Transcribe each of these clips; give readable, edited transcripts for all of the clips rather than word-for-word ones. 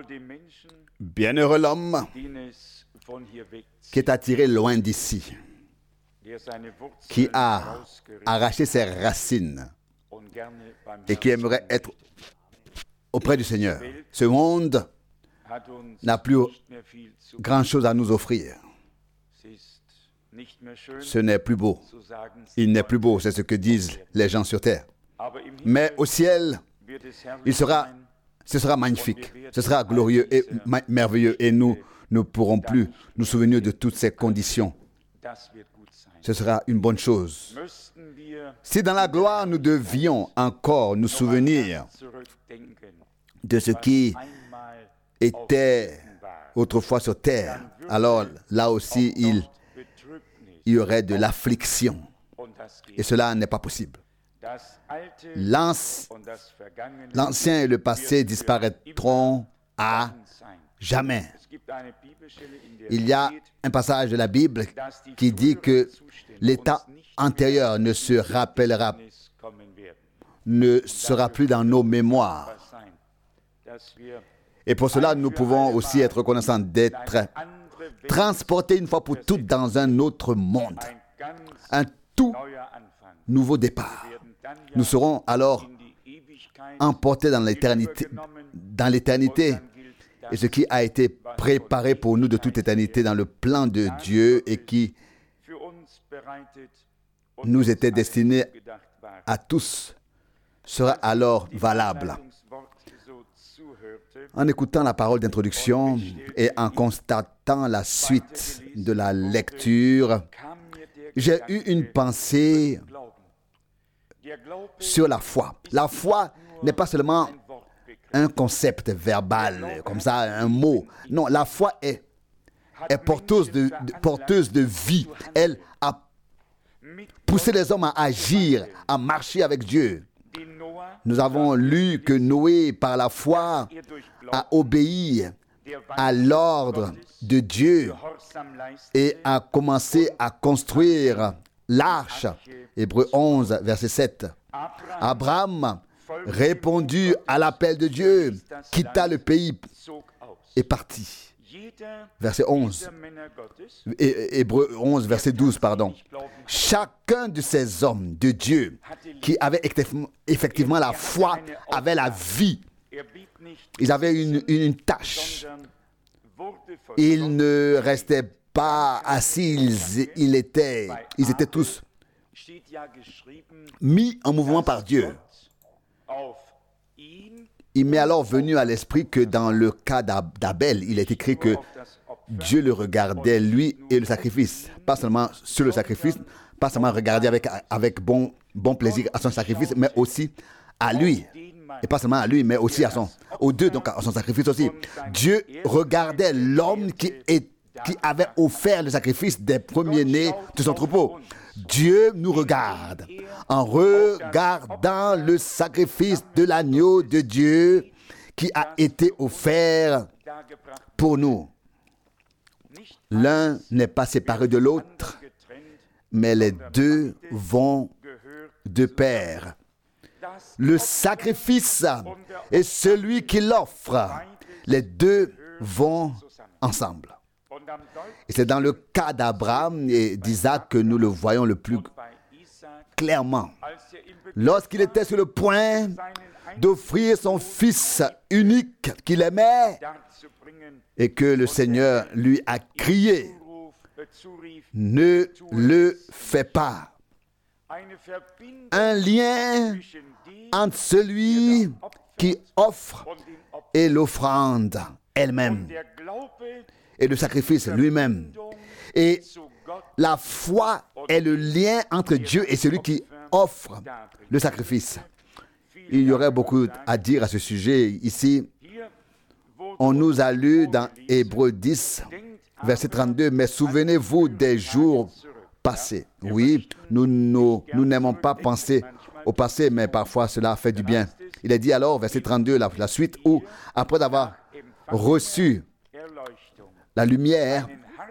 Bienheureux l'homme qui est attiré loin d'ici, qui a arraché ses racines et qui aimerait être auprès du Seigneur. Ce monde n'a plus grand-chose à nous offrir. Ce n'est plus beau. Il n'est plus beau, c'est ce que disent les gens sur terre. Mais au ciel, ce sera magnifique, ce sera glorieux et merveilleux, et nous ne pourrons plus nous souvenir de toutes ces conditions. Ce sera une bonne chose. Si dans la gloire nous devions encore nous souvenir de ce qui était autrefois sur terre, alors là aussi il y aurait de l'affliction. Et cela n'est pas possible. L'ancien et le passé disparaîtront à jamais. Il y a un passage de la Bible qui dit que l'état antérieur ne sera plus dans nos mémoires. Et pour cela, nous pouvons aussi être reconnaissants d'être transportés une fois pour toutes dans un autre monde. Un tout nouveau départ. Nous serons alors emportés dans l'éternité. Et ce qui a été préparé pour nous de toute éternité dans le plan de Dieu et qui nous était destiné à tous sera alors valable. En écoutant la parole d'introduction et en constatant la suite de la lecture, j'ai eu une pensée sur la foi. La foi n'est pas seulement un concept verbal, comme ça, un mot. Non, la foi est porteuse de vie. Elle a poussé les hommes à agir, à marcher avec Dieu. Nous avons lu que Noé, par la foi, a obéi à l'ordre de Dieu et a commencé à construire l'arche. Hébreux 11, verset 7. Abraham répondit à l'appel de Dieu, quitta le pays et partit. Verset 11. Hébreux 11, verset 12, pardon. Chacun de ces hommes de Dieu qui avaient effectivement la foi avait la vie. Ils avaient une tâche. Ils ne restaient pas assis, ils étaient tous mis en mouvement par Dieu. Il m'est alors venu à l'esprit que dans le cas d'Abel, il est écrit que Dieu le regardait, lui et le sacrifice. Pas seulement sur le sacrifice, pas seulement regarder avec bon plaisir à son sacrifice, mais aussi à lui. Et pas seulement à lui, mais aussi aux deux, donc à son sacrifice aussi. Dieu regardait l'homme qui avait offert le sacrifice des premiers-nés de son troupeau. Dieu nous regarde en regardant le sacrifice de l'agneau de Dieu qui a été offert pour nous. L'un n'est pas séparé de l'autre, mais les deux vont de pair. Le sacrifice et celui qui l'offre, les deux vont ensemble. Et c'est dans le cas d'Abraham et d'Isaac que nous le voyons le plus clairement. Lorsqu'il était sur le point d'offrir son fils unique qu'il aimait et que le Seigneur lui a crié, « Ne le fais pas ». Un lien entre celui qui offre et l'offrande elle-même et le sacrifice lui-même. Et la foi est le lien entre Dieu et celui qui offre le sacrifice. Il y aurait beaucoup à dire à ce sujet ici. On nous a lu dans Hébreux 10, verset 32, « Mais souvenez-vous des jours passés. » Oui, nous n'aimons pas penser au passé, mais parfois cela fait du bien. Il est dit alors, verset 32, la suite, où après avoir reçu la lumière,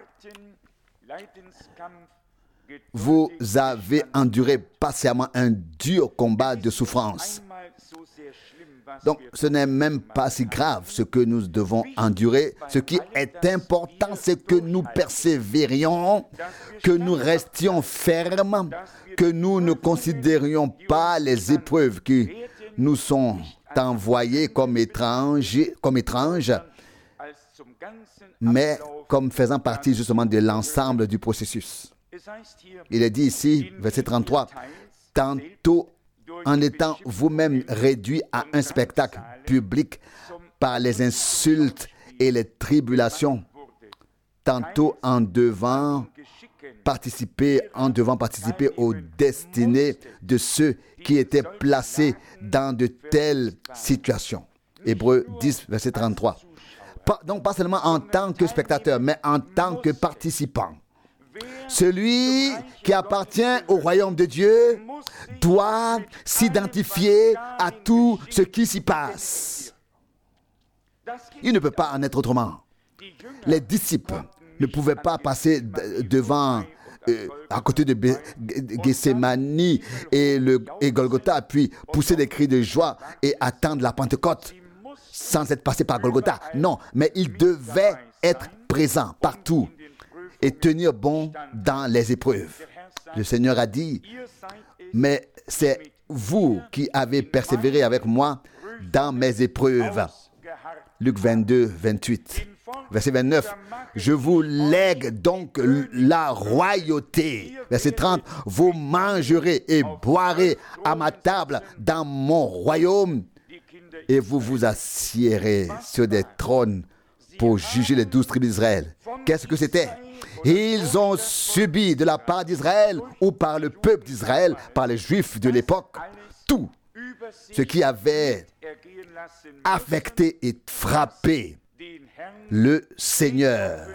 vous avez enduré patiemment un dur combat de souffrance. Donc, ce n'est même pas si grave ce que nous devons endurer. Ce qui est important, c'est que nous persévérions, que nous restions fermes, que nous ne considérions pas les épreuves qui nous sont envoyées comme étranges, mais comme faisant partie justement de l'ensemble du processus. Il est dit ici, verset 33, « Tantôt en étant vous-même réduits à un spectacle public par les insultes et les tribulations, tantôt en devant participer aux destinées de ceux qui étaient placés dans de telles situations. » Hébreux 10, verset 33. Donc pas seulement en tant que spectateur, mais en tant que participant. Celui qui appartient au royaume de Dieu doit s'identifier à tout ce qui s'y passe. Il ne peut pas en être autrement. Les disciples ne pouvaient pas passer devant, à côté de Gethsémani et Golgotha, puis pousser des cris de joie et attendre la Pentecôte sans être passé par Golgotha. Non, mais ils devaient être présents partout et tenir bon dans les épreuves. Le Seigneur a dit, mais c'est vous qui avez persévéré avec moi dans mes épreuves. Luc 22, 28. Verset 29. Je vous lègue donc la royauté. Verset 30. Vous mangerez et boirez à ma table dans mon royaume et vous vous assiérez sur des trônes pour juger les 12 tribus d'Israël. Qu'est-ce que c'était? Ils ont subi de la part d'Israël ou par le peuple d'Israël, par les Juifs de l'époque, tout ce qui avait affecté et frappé le Seigneur.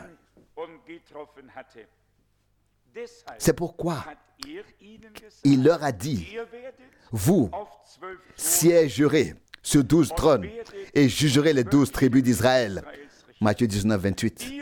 C'est pourquoi il leur a dit, vous siégerez sur 12 trônes et jugerez les 12 tribus d'Israël. Matthieu 19, 28.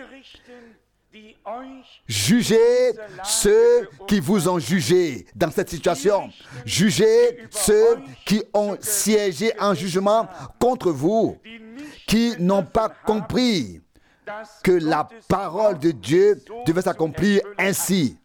Jugez ceux qui vous ont jugé dans cette situation. Jugez ceux qui ont siégé en jugement contre vous, qui n'ont pas compris que la parole de Dieu devait s'accomplir ainsi.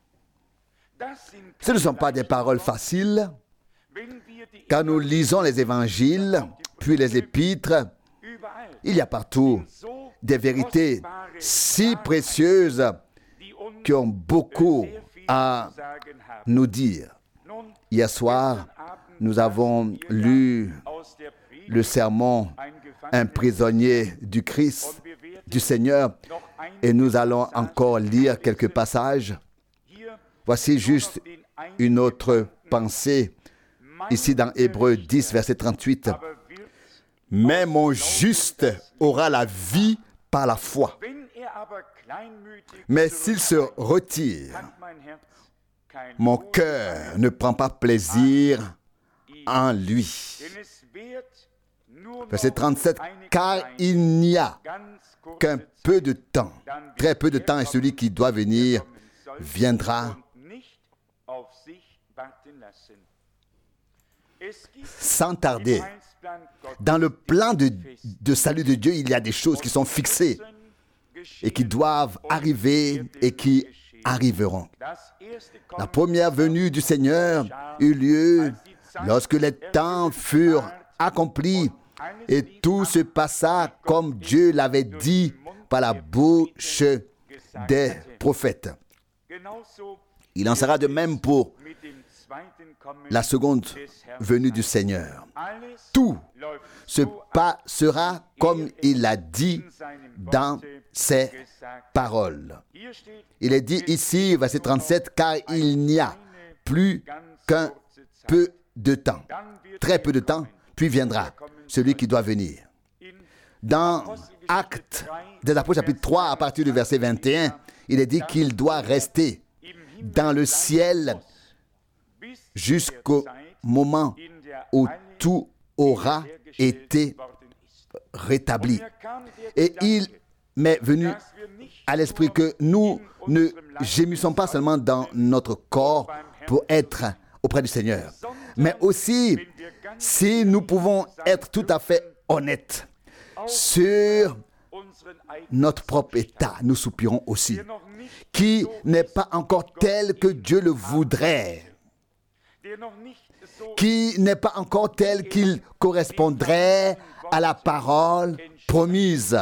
Ce ne sont pas des paroles faciles. Quand nous lisons les évangiles, puis les épîtres, il y a partout des vérités si précieuses qui ont beaucoup à nous dire. Hier soir, nous avons lu le sermon « Un prisonnier du Christ, du Seigneur » et nous allons encore lire quelques passages. Voici juste une autre pensée, ici dans Hébreux 10, verset 38. « Mais mon juste aura la vie par la foi. Mais s'il se retire, mon cœur ne prend pas plaisir en lui. » Verset 37. « Car il n'y a qu'un peu de temps, très peu de temps, et celui qui doit venir viendra sans tarder. » Dans le plan de salut de Dieu, il y a des choses qui sont fixées et qui doivent arriver et qui arriveront. La première venue du Seigneur eut lieu lorsque les temps furent accomplis et tout se passa comme Dieu l'avait dit par la bouche des prophètes. Il en sera de même pour la seconde venue du Seigneur. Tout se passera comme il l'a dit dans ses paroles. Il est dit ici, verset 37, « Car il n'y a plus qu'un peu de temps, très peu de temps, puis viendra celui qui doit venir. » Dans Actes des Apôtres, chapitre 3, à partir du verset 21, il est dit qu'il doit rester dans le ciel jusqu'au moment où tout aura été rétabli. Et il m'est venu à l'esprit que nous ne gémissons pas seulement dans notre corps pour être auprès du Seigneur, mais aussi si nous pouvons être tout à fait honnêtes sur notre propre état, nous soupirons aussi, qui n'est pas encore tel que Dieu le voudrait, qui n'est pas encore tel qu'il correspondrait à la parole promise.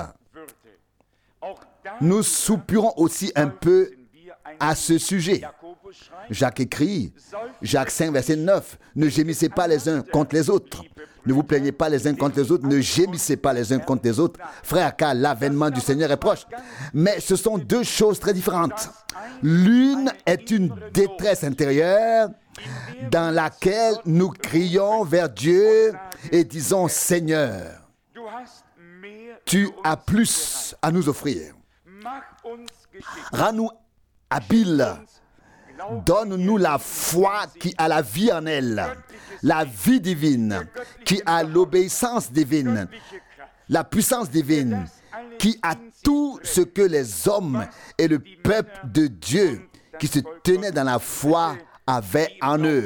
Nous soupirons aussi un peu à ce sujet. Jacques écrit, Jacques 5, verset 9, « Ne gémissez pas les uns contre les autres. Ne vous plaignez pas les uns contre les autres. Ne gémissez pas les uns contre les autres. Frère, car l'avènement du Seigneur est proche. » Mais ce sont deux choses très différentes. L'une est une détresse intérieure dans laquelle nous crions vers Dieu et disons, « Seigneur, tu as plus à nous offrir. Rends-nous habiles. Donne-nous la foi qui a la vie en elle, la vie divine, qui a l'obéissance divine, la puissance divine, qui a tout ce que les hommes et le peuple de Dieu qui se tenaient dans la foi avaient en eux. »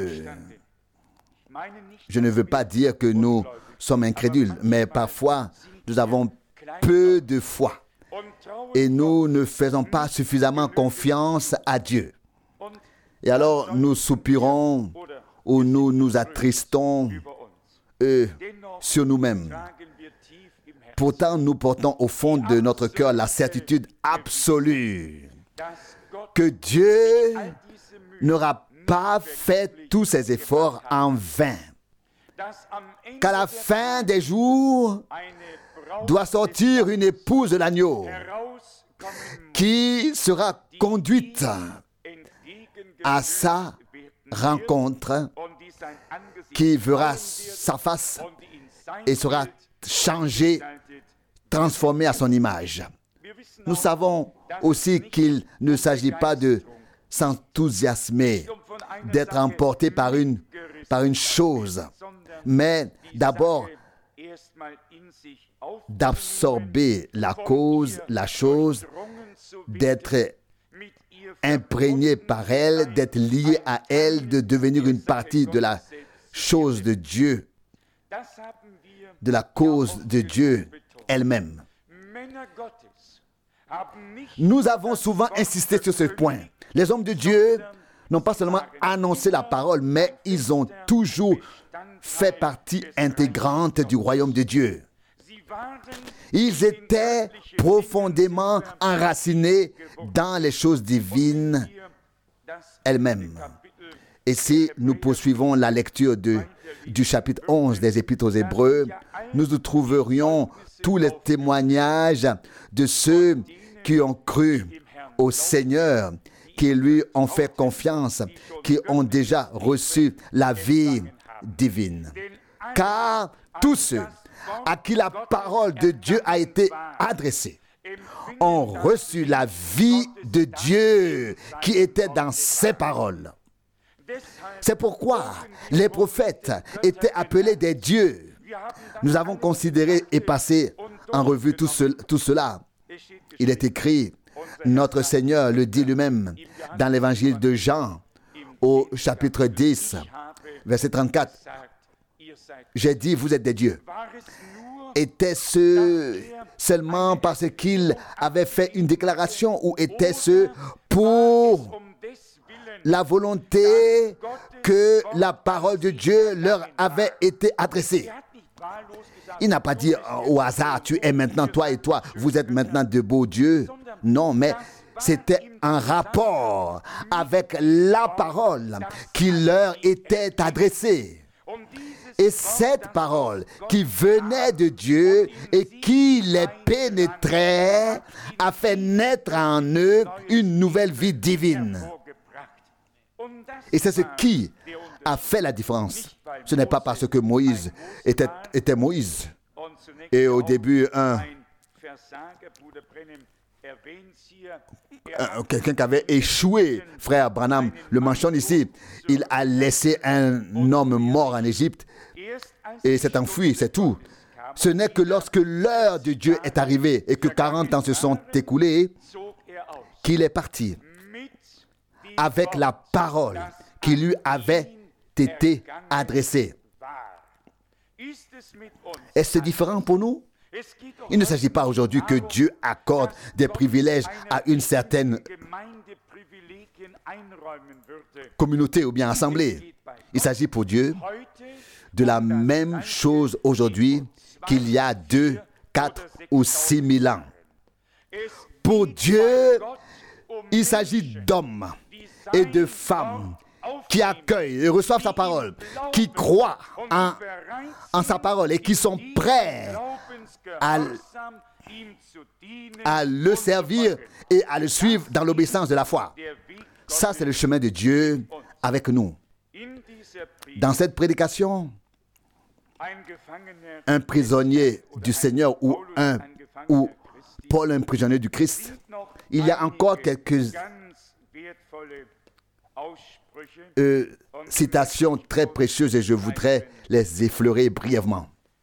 Je ne veux pas dire que nous sommes incrédules, mais parfois nous avons peu de foi et nous ne faisons pas suffisamment confiance à Dieu. Et alors nous soupirons ou nous nous attristons sur nous-mêmes. Pourtant, nous portons au fond de notre cœur la certitude absolue que Dieu n'aura pas fait tous ces efforts en vain. Qu'à la fin des jours, doit sortir une épouse de l'agneau qui sera conduite à sa rencontre, qui verra sa face et sera changée, transformée à son image. Nous savons aussi qu'il ne s'agit pas de s'enthousiasmer, d'être emporté par une chose, mais d'abord d'absorber la cause, la chose, d'être imprégné par elle, d'être lié à elle, de devenir une partie de la chose de Dieu, de la cause de Dieu elle-même. Nous avons souvent insisté sur ce point. Les hommes de Dieu n'ont pas seulement annoncé la parole, mais ils ont toujours fait partie intégrante du royaume de Dieu. Ils étaient profondément enracinés dans les choses divines elles-mêmes. Et si nous poursuivons la lecture du chapitre 11 des Épîtres aux Hébreux, nous trouverions tous les témoignages de ceux qui ont cru au Seigneur, qui lui ont fait confiance, qui ont déjà reçu la vie divine. Car tous ceux à qui la parole de Dieu a été adressée ont reçu la vie de Dieu qui était dans ces paroles. C'est pourquoi les prophètes étaient appelés des dieux. Nous avons considéré et passé en revue tout cela. Il est écrit, notre Seigneur le dit lui-même dans l'évangile de Jean, au chapitre 10, verset 34. J'ai dit, vous êtes des dieux. Était-ce seulement parce qu'il avait fait une déclaration ou était-ce pour la volonté que la parole de Dieu leur avait été adressée? Il n'a pas dit au hasard, tu es maintenant toi et toi, vous êtes maintenant de beaux dieux. Non, mais c'était un rapport avec la parole qui leur était adressée. Et cette parole qui venait de Dieu et qui les pénétrait a fait naître en eux une nouvelle vie divine. Et c'est ce qui a fait la différence. Ce n'est pas parce que Moïse était Moïse. Et au début, quelqu'un qui avait échoué, frère Branham le mentionne ici, il a laissé un homme mort en Égypte et s'est enfui, c'est tout. Ce n'est que lorsque l'heure de Dieu est arrivée et que 40 ans se sont écoulés qu'il est parti avec la parole qui lui avait été adressée. Est-ce différent pour nous? Il ne s'agit pas aujourd'hui que Dieu accorde des privilèges à une certaine communauté ou bien assemblée. Il s'agit pour Dieu de la même chose aujourd'hui qu'il y a 2, 4 ou 6 000 ans. Pour Dieu, il s'agit d'hommes et de femmes qui accueillent et reçoivent sa parole, qui croient en sa parole et qui sont prêts à le servir et à le suivre dans l'obéissance de la foi. Ça, c'est le chemin de Dieu avec nous. Dans cette prédication, un prisonnier du Seigneur ou Paul, un prisonnier du Christ, il y a encore quelques citations très précieuses et je voudrais les effleurer brièvement.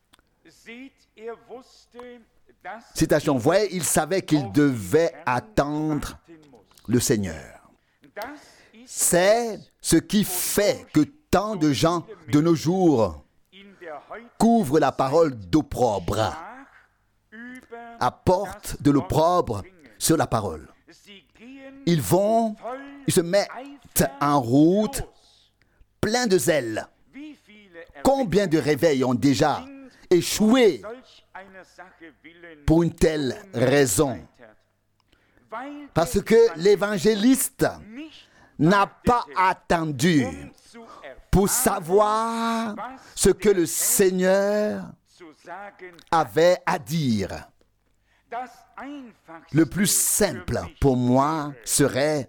Citation, voyez, il savait qu'il devait attendre le Seigneur. C'est ce qui fait que tant de gens de nos jours couvrent la parole d'opprobre, apportent de l'opprobre sur la parole. Ils se mettent en route plein de zèle. Combien de réveils ont déjà échoué pour une telle raison? Parce que l'évangéliste n'a pas attendu pour savoir ce que le Seigneur avait à dire. Le plus simple pour moi serait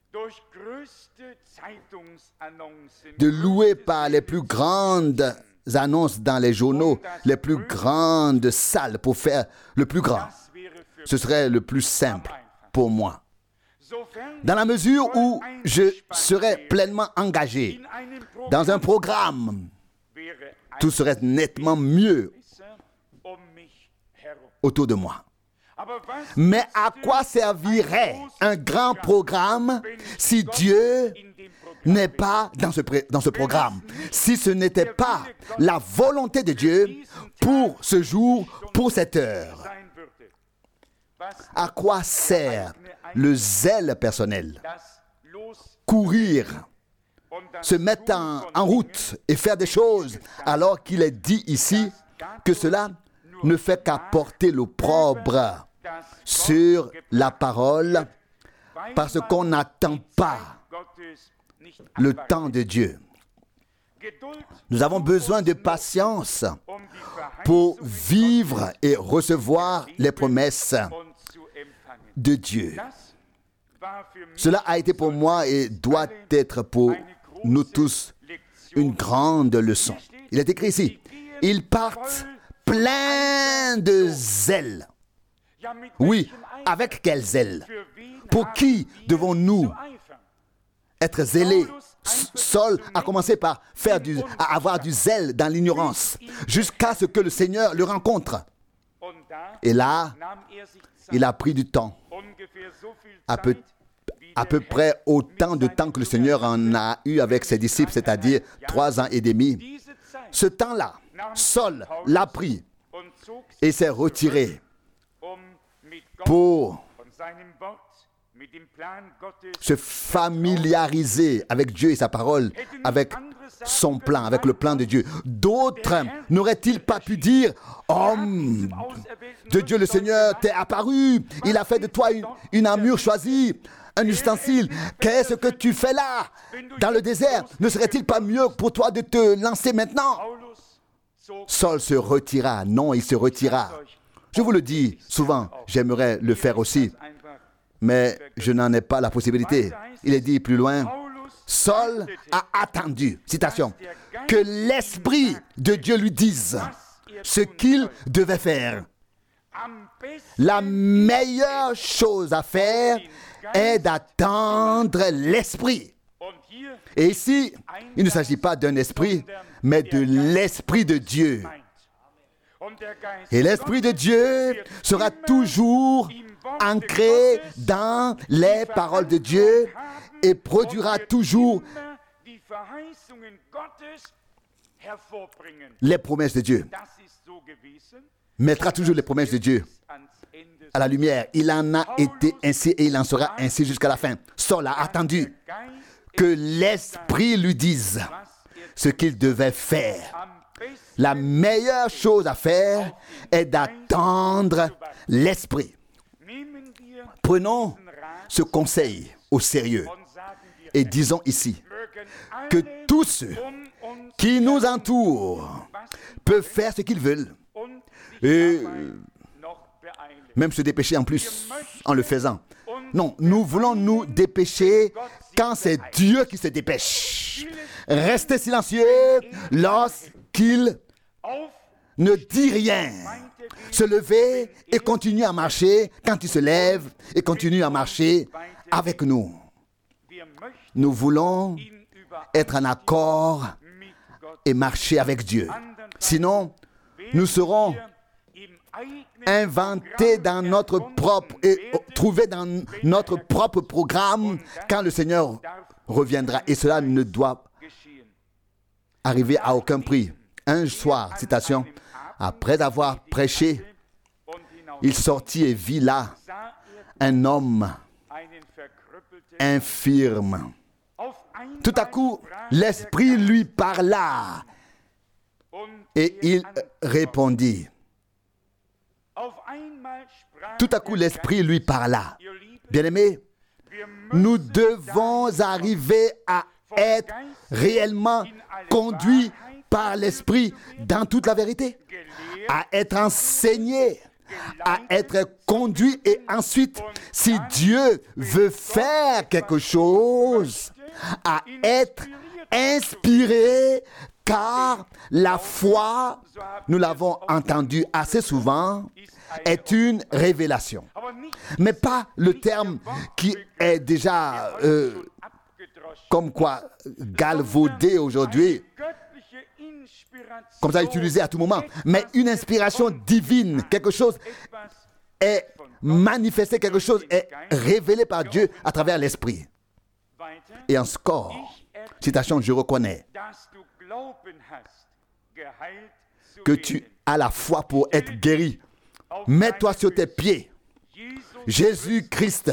de louer par les plus grandes annonces dans les journaux, les plus grandes salles pour faire le plus grand. Ce serait le plus simple pour moi. Dans la mesure où je serais pleinement engagé dans un programme, tout serait nettement mieux autour de moi. Mais à quoi servirait un grand programme si Dieu n'est pas dans ce programme? Si ce n'était pas la volonté de Dieu pour ce jour, pour cette heure? À quoi sert le zèle personnel? Courir, se mettre en route et faire des choses, alors qu'il est dit ici que cela ne fait qu'apporter l'opprobre sur la parole parce qu'on n'attend pas le temps de Dieu. Nous avons besoin de patience pour vivre et recevoir les promesses de Dieu. Cela a été pour moi et doit être pour nous tous une grande leçon. Il est écrit ici, ils partent pleins de zèle. Oui, avec quel zèle? Pour qui devons-nous être zélés? Saul a commencé par avoir du zèle dans l'ignorance, jusqu'à ce que le Seigneur le rencontre. Et là, il a pris du temps, à peu près autant de temps que le Seigneur en a eu avec ses disciples, c'est-à-dire 3 ans et demi. Ce temps-là, Saul l'a pris et s'est retiré pour se familiariser avec Dieu et sa parole, avec son plan, avec le plan de Dieu. D'autres n'auraient-ils pas pu dire, « Homme de Dieu, le Seigneur t'est apparu, il a fait de toi une armure choisie, un ustensile. Qu'est-ce que tu fais là, dans le désert? Ne serait-il pas mieux pour toi de te lancer maintenant ?» Saul se retira. Non, il se retira. Je vous le dis souvent, j'aimerais le faire aussi, mais je n'en ai pas la possibilité. Il est dit plus loin, Saul a attendu, citation, que l'Esprit de Dieu lui dise ce qu'il devait faire. La meilleure chose à faire est d'attendre l'Esprit. Et ici, il ne s'agit pas d'un esprit, mais de l'Esprit de Dieu. Et l'Esprit de Dieu sera toujours ancré dans les paroles de Dieu et produira toujours les promesses de Dieu. Mettra toujours les promesses de Dieu à la lumière. Il en a été ainsi et il en sera ainsi jusqu'à la fin. Saul a attendu que l'Esprit lui dise ce qu'il devait faire. La meilleure chose à faire est d'attendre l'Esprit. Prenons ce conseil au sérieux et disons ici que tous ceux qui nous entourent peuvent faire ce qu'ils veulent et même se dépêcher en plus en le faisant. Non, nous voulons nous dépêcher quand c'est Dieu qui se dépêche. Restez silencieux lorsqu'il ne dit rien. Se lever et continuer à marcher quand il se lève et continue à marcher avec nous. Nous voulons être en accord et marcher avec Dieu. Sinon, nous serons inventés dans notre propre et trouvés dans notre propre programme quand le Seigneur reviendra. Et cela ne doit arriver à aucun prix. Un soir, citation, après avoir prêché, il sortit et vit là un homme infirme. Tout à coup, l'Esprit lui parla et il répondit. Tout à coup, l'Esprit lui parla. Bien-aimés, nous devons arriver à être réellement conduits par l'Esprit dans toute la vérité, à être enseigné, à être conduit et ensuite, si Dieu veut faire quelque chose, à être inspiré, car la foi, nous l'avons entendu assez souvent, est une révélation. Mais pas le terme qui est déjà comme quoi galvaudé aujourd'hui, comme ça utilisé à tout moment, mais une inspiration divine, quelque chose est manifesté, quelque chose est révélé par Dieu à travers l'Esprit. Et en score, citation, je reconnais que tu as la foi pour être guéri. Mets-toi sur tes pieds. Jésus-Christ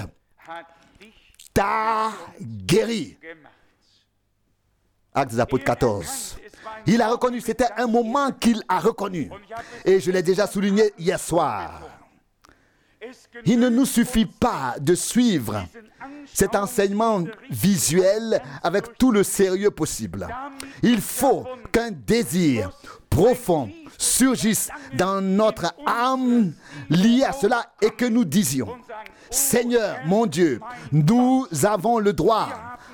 t'a guéri. Actes des Apôtres 14. Il a reconnu, c'était un moment qu'il a reconnu. Et je l'ai déjà souligné hier soir. Il ne nous suffit pas de suivre cet enseignement visuel avec tout le sérieux possible. Il faut qu'un désir profond surgisse dans notre âme lié à cela et que nous disions, Seigneur, mon Dieu, nous avons le droit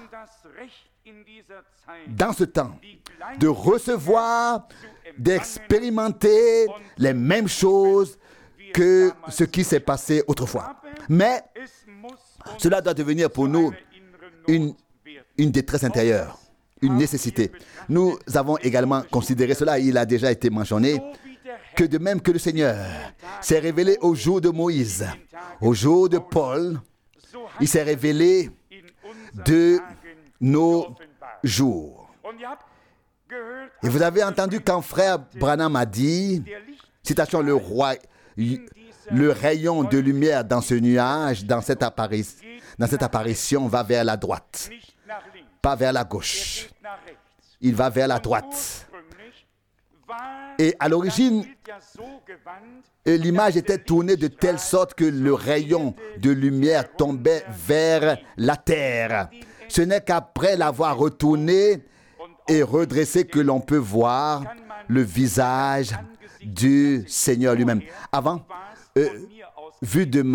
dans ce temps de recevoir, d'expérimenter les mêmes choses que ce qui s'est passé autrefois. Mais cela doit devenir pour nous une détresse intérieure, une nécessité. Nous avons également considéré cela, il a déjà été mentionné, que de même que le Seigneur s'est révélé au jour de Moïse, au jour de Paul, il s'est révélé de nos jours. Et vous avez entendu quand frère Branham a dit, citation, le rayon de lumière dans ce nuage, dans cette apparition, va vers la droite, pas vers la gauche. Il va vers la droite. Et à l'origine, l'image était tournée de telle sorte que le rayon de lumière tombait vers la terre. Ce n'est qu'après l'avoir retourné et redressé que l'on peut voir le visage du Seigneur lui-même. Avant, vu de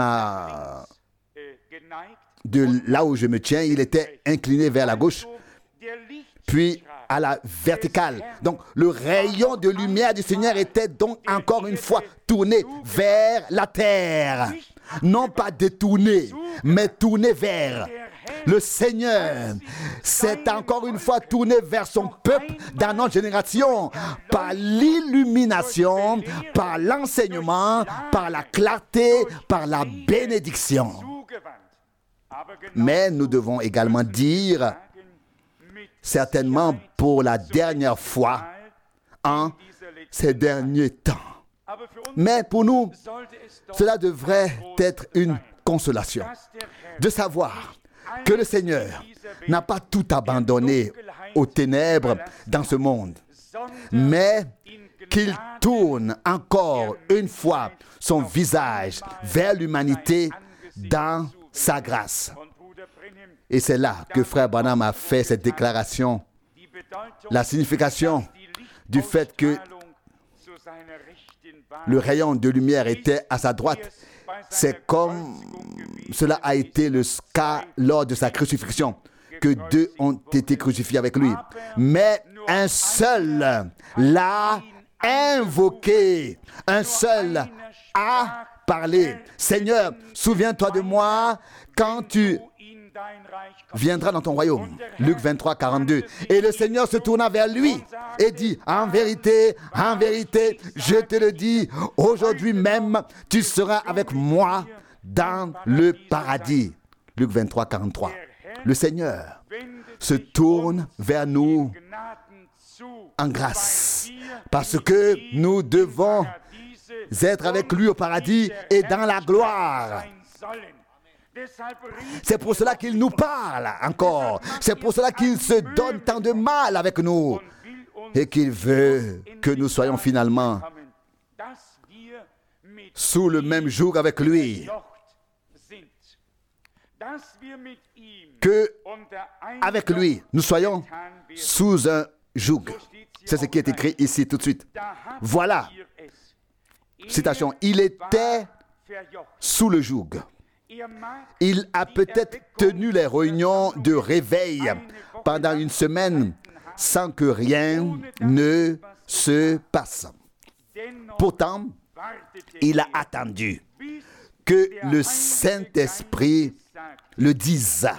là où je me tiens, il était incliné vers la gauche, puis à la verticale. Donc, le rayon de lumière du Seigneur était donc encore une fois tourné vers la terre. Non pas détourné, mais tourné vers. Le Seigneur s'est encore une fois tourné vers son peuple dans notre génération par l'illumination, par l'enseignement, par la clarté, par la bénédiction. Mais nous devons également dire, certainement pour la dernière fois, en ces derniers temps. Mais pour nous, cela devrait être une consolation de savoir que le Seigneur n'a pas tout abandonné aux ténèbres dans ce monde, mais qu'il tourne encore une fois son visage vers l'humanité dans sa grâce. Et c'est là que Frère Branham a fait cette déclaration. La signification du fait que le rayon de lumière était à sa droite, c'est comme cela a été le cas lors de sa crucifixion, que deux ont été crucifiés avec lui. Mais un seul l'a invoqué, un seul a parlé. Seigneur, souviens-toi de moi quand tu viendras dans ton royaume. Luc 23, 42. Et le Seigneur se tourna vers lui et dit, en vérité, je te le dis, aujourd'hui même, tu seras avec moi dans le paradis. Luc 23, 43. Le Seigneur se tourne vers nous en grâce, parce que nous devons être avec lui au paradis et dans la gloire. C'est pour cela qu'il nous parle encore. C'est pour cela qu'il se donne tant de mal avec nous et qu'il veut que nous soyons finalement sous le même joug avec lui. Que avec lui, nous soyons sous un joug. C'est ce qui est écrit ici tout de suite. Voilà. Citation. Il était sous le joug. Il a peut-être tenu les réunions de réveil pendant une semaine sans que rien ne se passe. Pourtant, il a attendu que le Saint-Esprit le dise.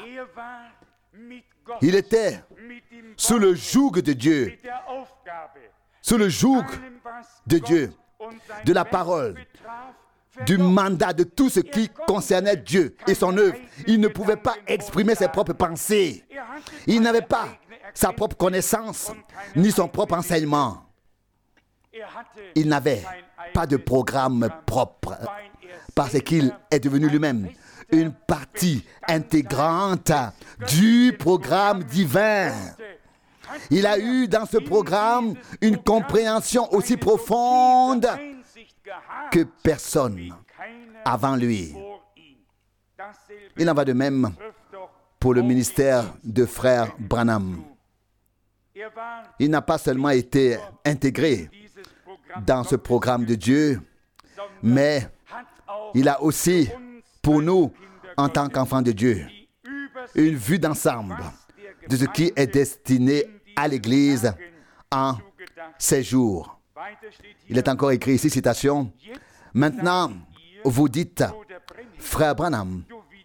Il était sous le joug de Dieu, sous le joug de Dieu, de la parole, du mandat, de tout ce qui concernait Dieu et son œuvre. Il ne pouvait pas exprimer ses propres pensées. Il n'avait pas sa propre connaissance, ni son propre enseignement. Il n'avait pas de programme propre, parce qu'il est devenu lui-même une partie intégrante du programme divin. Il a eu dans ce programme une compréhension aussi profonde que personne avant lui. Il en va de même pour le ministère de Frère Branham. Il n'a pas seulement été intégré dans ce programme de Dieu, mais il a aussi, pour nous, en tant qu'enfants de Dieu, une vue d'ensemble de ce qui est destiné à l'Église en ces jours. Il est encore écrit ici, citation, « Maintenant, vous dites, Frère Branham,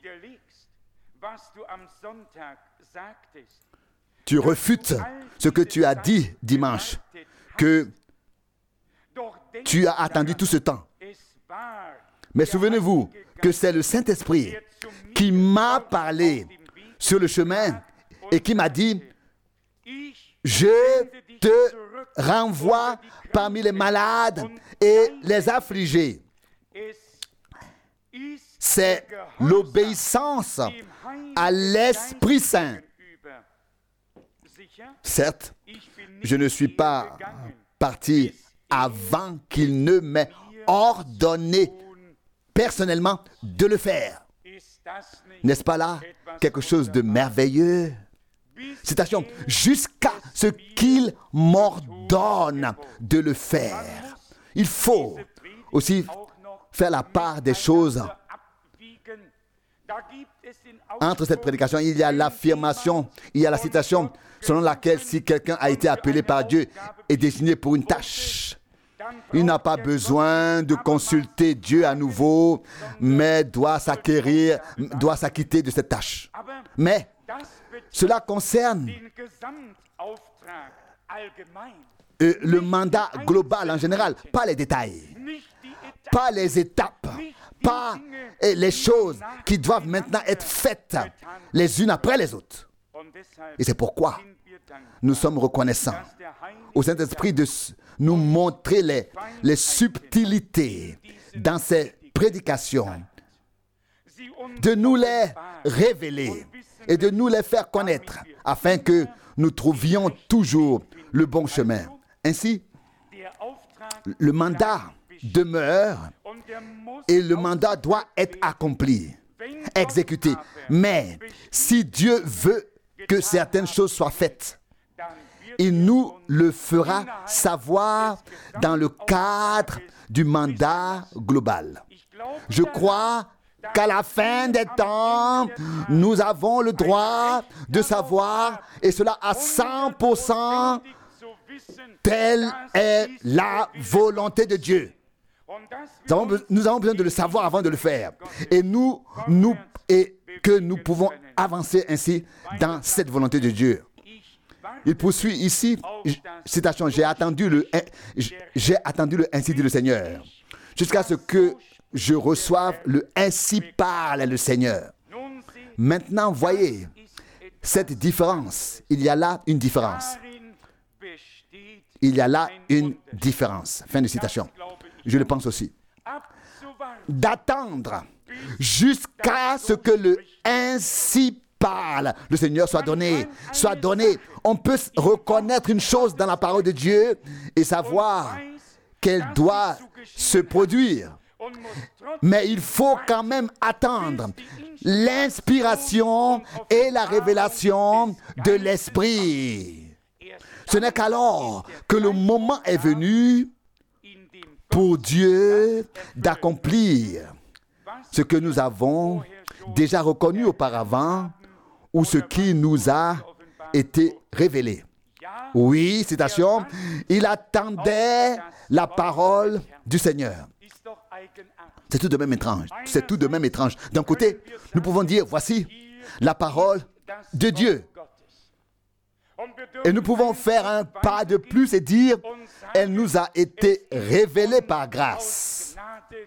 tu refutes ce que tu as dit dimanche, que tu as attendu tout ce temps. Mais souvenez-vous que c'est le Saint-Esprit qui m'a parlé sur le chemin et qui m'a dit, je te renvoie parmi les malades et les affligés. C'est l'obéissance à l'Esprit Saint. Certes, je ne suis pas parti avant qu'il ne m'ait ordonné personnellement de le faire. N'est-ce pas là quelque chose de merveilleux? Citation, jusqu'à ce qu'il m'ordonne de le faire. Il faut aussi faire la part des choses. Entre cette prédication, il y a l'affirmation, il y a la citation selon laquelle si quelqu'un a été appelé par Dieu et désigné pour une tâche, il n'a pas besoin de consulter Dieu à nouveau, mais doit s'acquitter de cette tâche. Mais cela concerne le mandat global en général, pas les détails, pas les étapes, pas les choses qui doivent maintenant être faites les unes après les autres. Et c'est pourquoi nous sommes reconnaissants au Saint-Esprit nous montrer les subtilités dans ses prédications, de nous les révéler et de nous les faire connaître, afin que nous trouvions toujours le bon chemin. Ainsi, le mandat demeure et le mandat doit être accompli, exécuté. Mais si Dieu veut que certaines choses soient faites, il nous le fera savoir dans le cadre du mandat global. Je crois qu'à la fin des temps, nous avons le droit de savoir, et cela à 100%, telle est la volonté de Dieu. Nous avons besoin de le savoir avant de le faire. Et que nous pouvons avancer ainsi dans cette volonté de Dieu. Il poursuit ici, citation, j'ai attendu le ainsi dit le Seigneur, jusqu'à ce que je reçoive le ainsi parle le Seigneur. Maintenant, voyez cette différence. Il y a là une différence. Il y a là une différence. Fin de citation. Je le pense aussi. D'attendre jusqu'à ce que le ainsi parle le Seigneur soit donné. On peut reconnaître une chose dans la parole de Dieu et savoir qu'elle doit se produire. Mais il faut quand même attendre l'inspiration et la révélation de l'Esprit. Ce n'est qu'alors que le moment est venu pour Dieu d'accomplir ce que nous avons déjà reconnu auparavant ou ce qui nous a été révélé. Oui, citation, il attendait la parole du Seigneur. C'est tout de même étrange. D'un côté, nous pouvons dire, voici la parole de Dieu. Et nous pouvons faire un pas de plus et dire, elle nous a été révélée par grâce.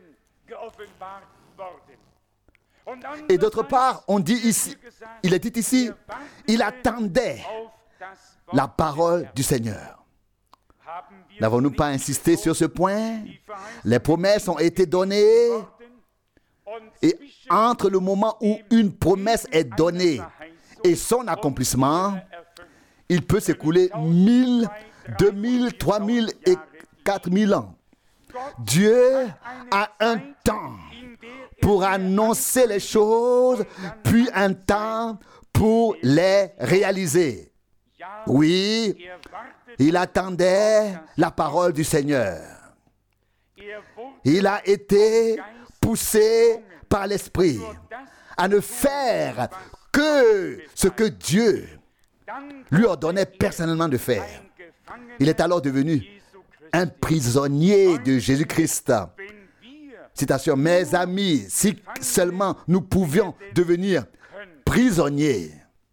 Et d'autre part, il est dit ici, il attendait la parole du Seigneur. N'avons-nous pas insisté sur ce point? Les promesses ont été données et entre le moment où une promesse est donnée et son accomplissement, il peut s'écouler 1000, 2000, 3000 et 4000 ans. Dieu a un temps pour annoncer les choses, puis un temps pour les réaliser. Oui, il attendait la parole du Seigneur. Il a été poussé par l'Esprit à ne faire que ce que Dieu lui ordonnait personnellement de faire. Il est alors devenu un prisonnier de Jésus-Christ. Citation, mes amis, si seulement nous pouvions devenir prisonniers.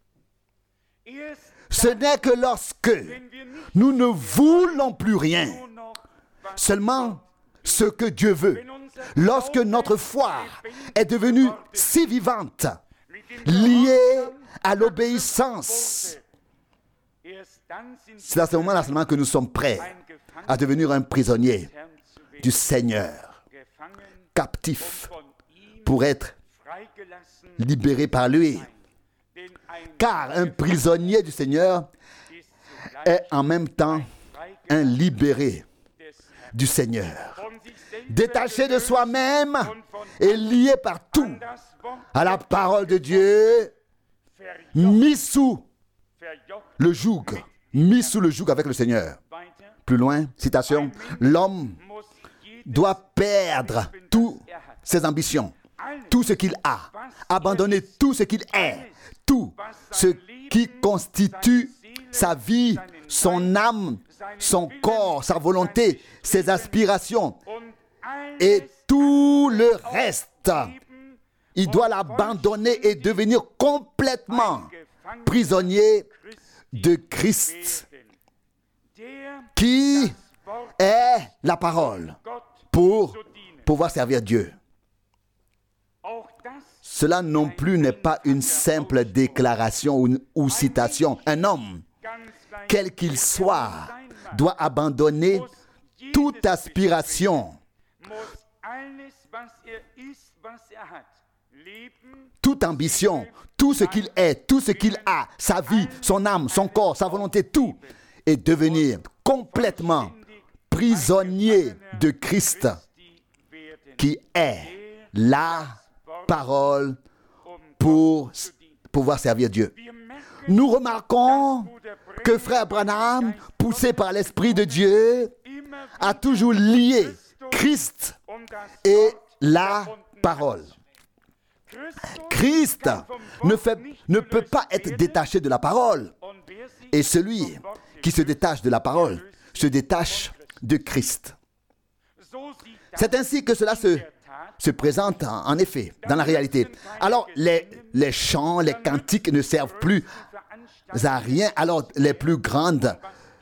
Ce n'est que lorsque nous ne voulons plus rien, seulement ce que Dieu veut. Lorsque notre foi est devenue si vivante, liée à l'obéissance, c'est à ce moment-là seulement que nous sommes prêts à devenir un prisonnier du Seigneur, captif pour être libéré par lui. Car un prisonnier du Seigneur est en même temps un libéré du Seigneur. Détaché de soi-même et lié partout à la parole de Dieu, mis sous le joug avec le Seigneur. Plus loin, citation, l'homme doit perdre toutes ses ambitions, tout ce qu'il a, abandonner tout ce qu'il est, tout ce qui constitue sa vie, son âme, son corps, sa volonté, ses aspirations et tout le reste. Il doit l'abandonner et devenir complètement prisonnier de Christ, qui est la parole pour pouvoir servir Dieu. Cela non plus n'est pas une simple déclaration ou citation. Un homme, quel qu'il soit, doit abandonner toute aspiration, toute ambition, tout ce qu'il est, tout ce qu'il a, sa vie, son âme, son corps, sa volonté, tout, et devenir complètement prisonnier de Christ, qui est la parole pour pouvoir servir Dieu. Nous remarquons que frère Branham, poussé par l'Esprit de Dieu, a toujours lié Christ et la parole. Christ ne peut pas être détaché de la parole. Et celui qui se détache de la parole se détache de Christ. C'est ainsi que cela se présente en effet, dans la réalité. Alors, les chants, les cantiques ne servent plus à rien. Alors, les plus grandes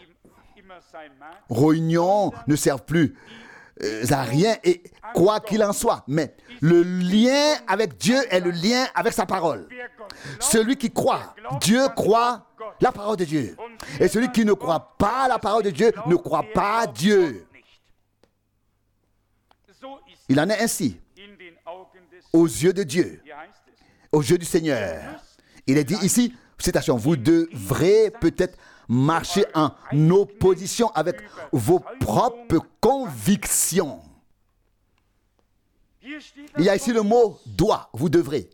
réunions ne servent plus à rien. Et quoi qu'il en soit, mais le lien avec Dieu est le lien avec sa parole. Celui qui croit, Dieu croit la parole de Dieu. Et celui qui ne croit pas la parole de Dieu ne croit pas Dieu. Il en est ainsi aux yeux de Dieu, aux yeux du Seigneur. Il est dit ici, citation, vous devrez peut-être marcher en opposition avec vos propres convictions. Il y a ici le mot « doit », vous devrez.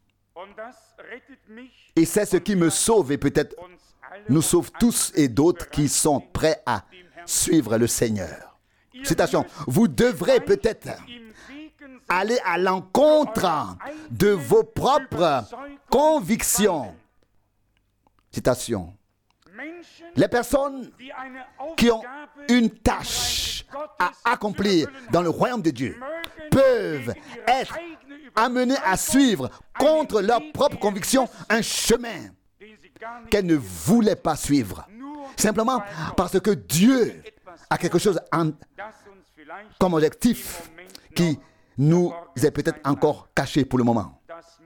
Et c'est ce qui me sauve et peut-être nous sauve tous et d'autres qui sont prêts à suivre le Seigneur. Citation, vous devrez peut-être aller à l'encontre de vos propres convictions. Citation. Les personnes qui ont une tâche à accomplir dans le royaume de Dieu peuvent être amenées à suivre contre leurs propres convictions un chemin qu'elles ne voulaient pas suivre. Simplement parce que Dieu a quelque chose comme objectif qui nous est peut-être encore caché pour le moment.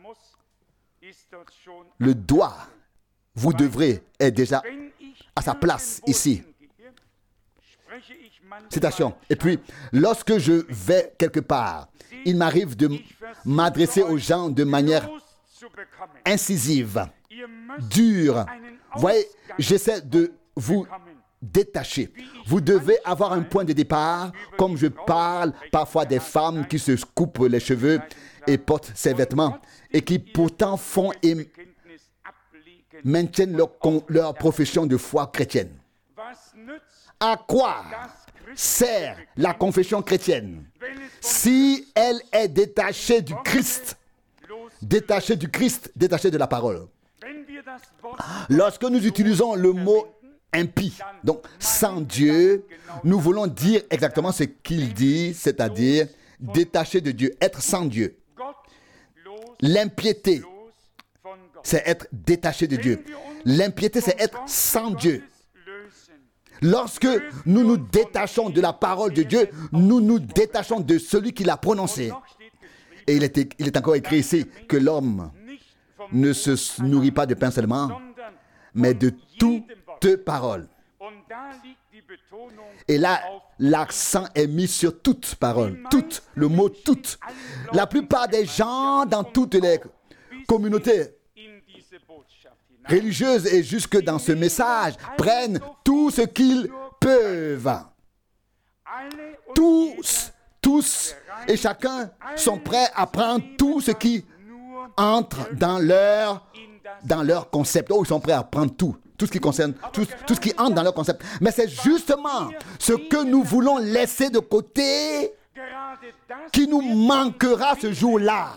Le doigt, vous devrez, est déjà à sa place ici. Citation. Et puis, lorsque je vais quelque part, il m'arrive de m'adresser aux gens de manière incisive, dure. Vous voyez, j'essaie de vous détacher. Vous devez avoir un point de départ, comme je parle parfois des femmes qui se coupent les cheveux et portent ces vêtements et qui pourtant font et maintiennent leur profession de foi chrétienne. À quoi sert la confession chrétienne si elle est détachée du Christ, détachée de la parole? Lorsque nous utilisons le mot impie, donc sans Dieu, nous voulons dire exactement ce qu'il dit, c'est-à-dire détaché de Dieu, être sans Dieu. L'impiété, c'est être détaché de Dieu. L'impiété, c'est être sans Dieu. Lorsque nous nous détachons de la parole de Dieu, nous nous détachons de celui qui l'a prononcé. Et il est encore écrit ici que l'homme ne se nourrit pas de pain seulement, mais de toute parole. Et là, l'accent est mis sur toute parole, toute, le mot toute. La plupart des gens dans toutes les communautés religieuses et jusque dans ce message prennent tout ce qu'ils peuvent. Tous et chacun sont prêts à prendre tout ce qui entre dans leur concept. Oh, ils sont prêts à prendre tout ce qui concerne, tout ce qui entre dans leur concept. Mais c'est justement ce que nous voulons laisser de côté qui nous manquera ce jour-là.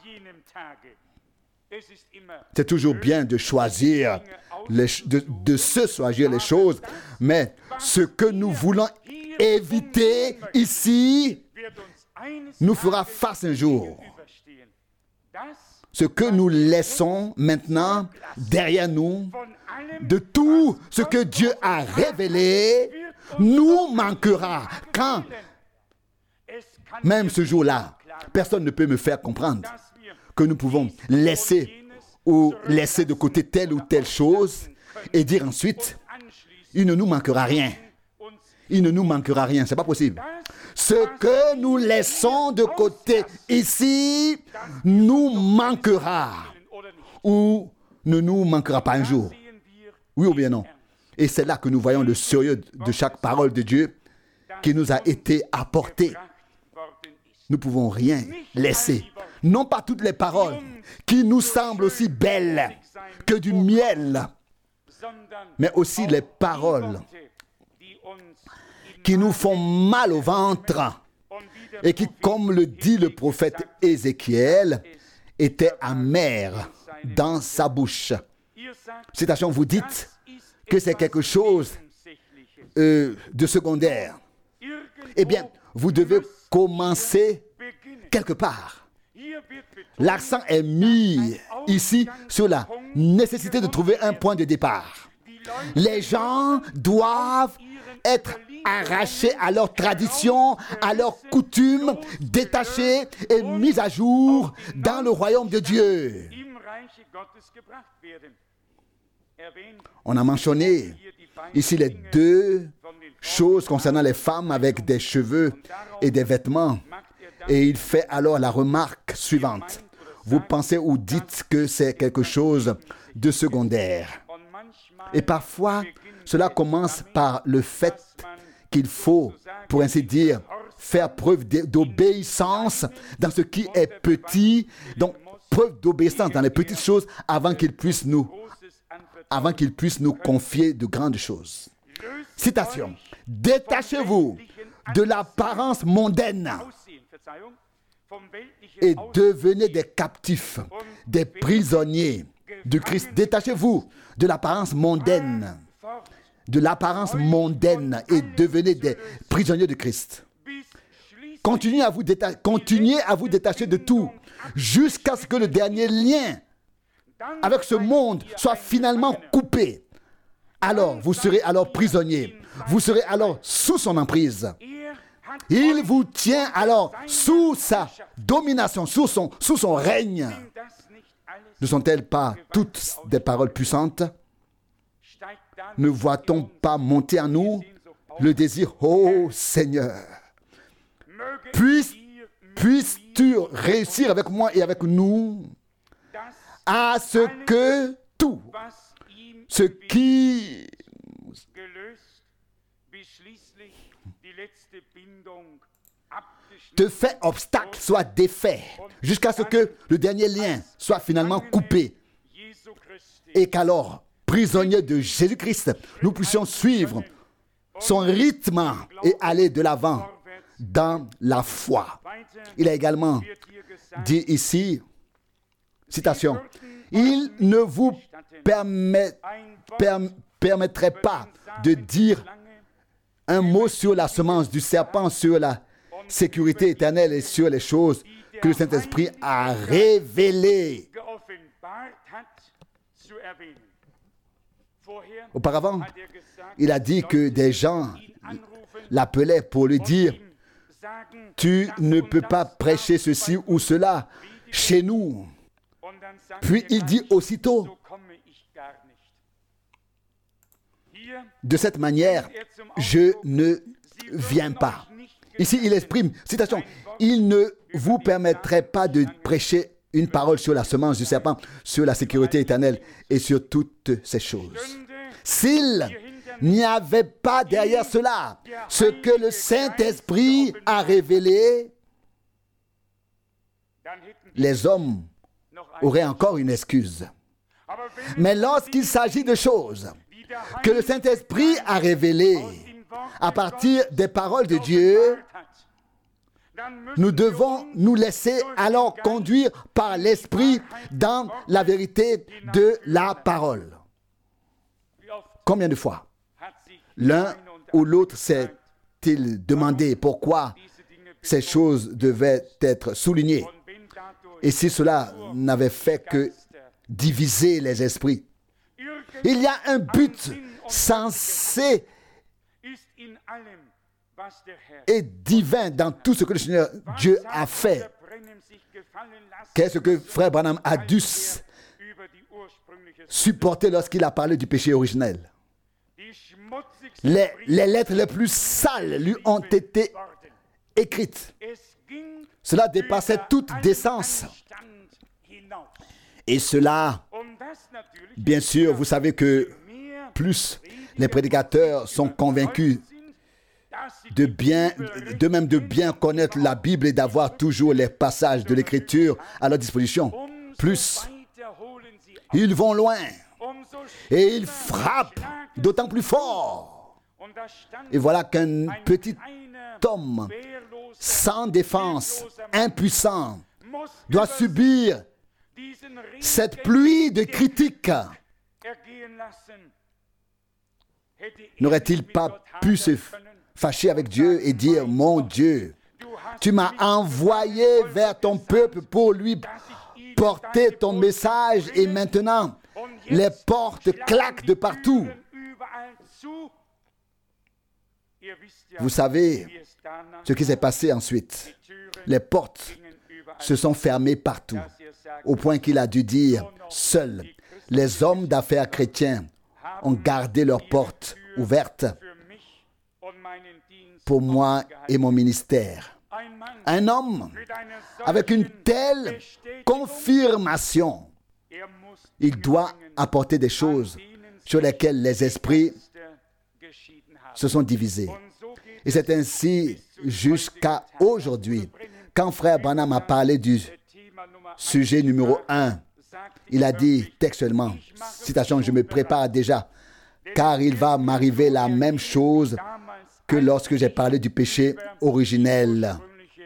C'est toujours bien de choisir, de se choisir les choses, mais ce que nous voulons éviter ici nous fera face un jour. Ce que nous laissons maintenant derrière nous, de tout ce que Dieu a révélé, nous manquera. Quand, même ce jour-là, personne ne peut me faire comprendre que nous pouvons laisser de côté telle ou telle chose et dire ensuite, il ne nous manquera rien. il ne nous manquera rien. Ce n'est pas possible. Ce que nous laissons de côté ici nous manquera ou ne nous manquera pas un jour. Oui ou bien non? Et c'est là que nous voyons le sérieux de chaque parole de Dieu qui nous a été apportée. Nous ne pouvons rien laisser. Non pas toutes les paroles qui nous semblent aussi belles que du miel, mais aussi les paroles qui nous font mal au ventre et qui, comme le dit le prophète Ézéchiel, étaient amères dans sa bouche. Citation, vous dites que c'est quelque chose de secondaire. Eh bien, vous devez commencer quelque part. L'accent est mis ici sur la nécessité de trouver un point de départ. Les gens doivent être arrachés à leurs traditions, à leurs coutumes, détachés et mis à jour dans le royaume de Dieu. On a mentionné ici les deux choses concernant les femmes avec des cheveux et des vêtements. Et il fait alors la remarque suivante. Vous pensez ou dites que c'est quelque chose de secondaire. Et parfois, cela commence par le fait qu'il faut, pour ainsi dire, faire preuve d'obéissance dans ce qui est petit. Donc, preuve d'obéissance dans les petites choses avant qu'il puisse nous confier de grandes choses. Citation. Détachez-vous de l'apparence mondaine et devenez des captifs, des prisonniers du Christ. Détachez-vous de l'apparence mondaine, et devenez des prisonniers du Christ. Continuez à vous détacher de tout jusqu'à ce que le dernier lien avec ce monde soit finalement coupé. Alors, vous serez alors prisonnier. Vous serez alors sous son emprise. Il vous tient alors sous sa domination, sous son règne. Ne sont-elles pas toutes des paroles puissantes? Ne voit-on pas monter en nous le désir, ô Seigneur, puisses-tu réussir avec moi et avec nous à ce que tout ce qui te fait obstacle soit défait jusqu'à ce que le dernier lien soit finalement coupé et qu'alors, prisonniers de Jésus-Christ, nous puissions suivre son rythme et aller de l'avant dans la foi. Il a également dit ici, citation, « Il ne vous permettrait pas de dire un mot sur la semence du serpent, sur la sécurité éternelle et sur les choses que le Saint-Esprit a révélées. » Auparavant, il a dit que des gens l'appelaient pour lui dire « Tu ne peux pas prêcher ceci ou cela chez nous. » Puis il dit aussitôt « De cette manière, je ne viens pas. » Ici, il exprime, citation, « Il ne vous permettrait pas de prêcher une parole sur la semence du serpent, sur la sécurité éternelle et sur toutes ces choses. S'il n'y avait pas derrière cela ce que le Saint-Esprit a révélé, les hommes auraient encore une excuse. Mais lorsqu'il s'agit de choses que le Saint-Esprit a révélées à partir des paroles de Dieu, nous devons nous laisser alors conduire par l'Esprit dans la vérité de la parole. Combien de fois l'un ou l'autre s'est-il demandé pourquoi ces choses devaient être soulignées? Et si cela n'avait fait que diviser les esprits. Il y a un but sensé et divin dans tout ce que le Seigneur Dieu a fait. Qu'est-ce que Frère Branham a dû supporter lorsqu'il a parlé du péché originel? les lettres les plus sales lui ont été écrites. Cela dépassait toute décence. Et cela, bien sûr, vous savez que plus les prédicateurs sont convaincus de même de bien connaître la Bible et d'avoir toujours les passages de l'Écriture à leur disposition, plus ils vont loin et ils frappent d'autant plus fort. Et voilà qu'un petit homme sans défense, impuissant, doit subir cette pluie de critiques. N'aurait-il pas pu se fâcher avec Dieu et dire: mon Dieu, tu m'as envoyé vers ton peuple pour lui porter ton message et maintenant les portes claquent de partout. Vous savez ce qui s'est passé ensuite. Les portes se sont fermées partout, au point qu'il a dû dire: seuls les hommes d'affaires chrétiens ont gardé leurs portes ouvertes pour moi et mon ministère. Un homme avec une telle confirmation, il doit apporter des choses sur lesquelles les esprits se sont divisés. Et c'est ainsi jusqu'à aujourd'hui. Quand frère Branham a parlé du sujet numéro 1, il a dit textuellement, citation: je me prépare déjà, car il va m'arriver la même chose que lorsque j'ai parlé du péché originel.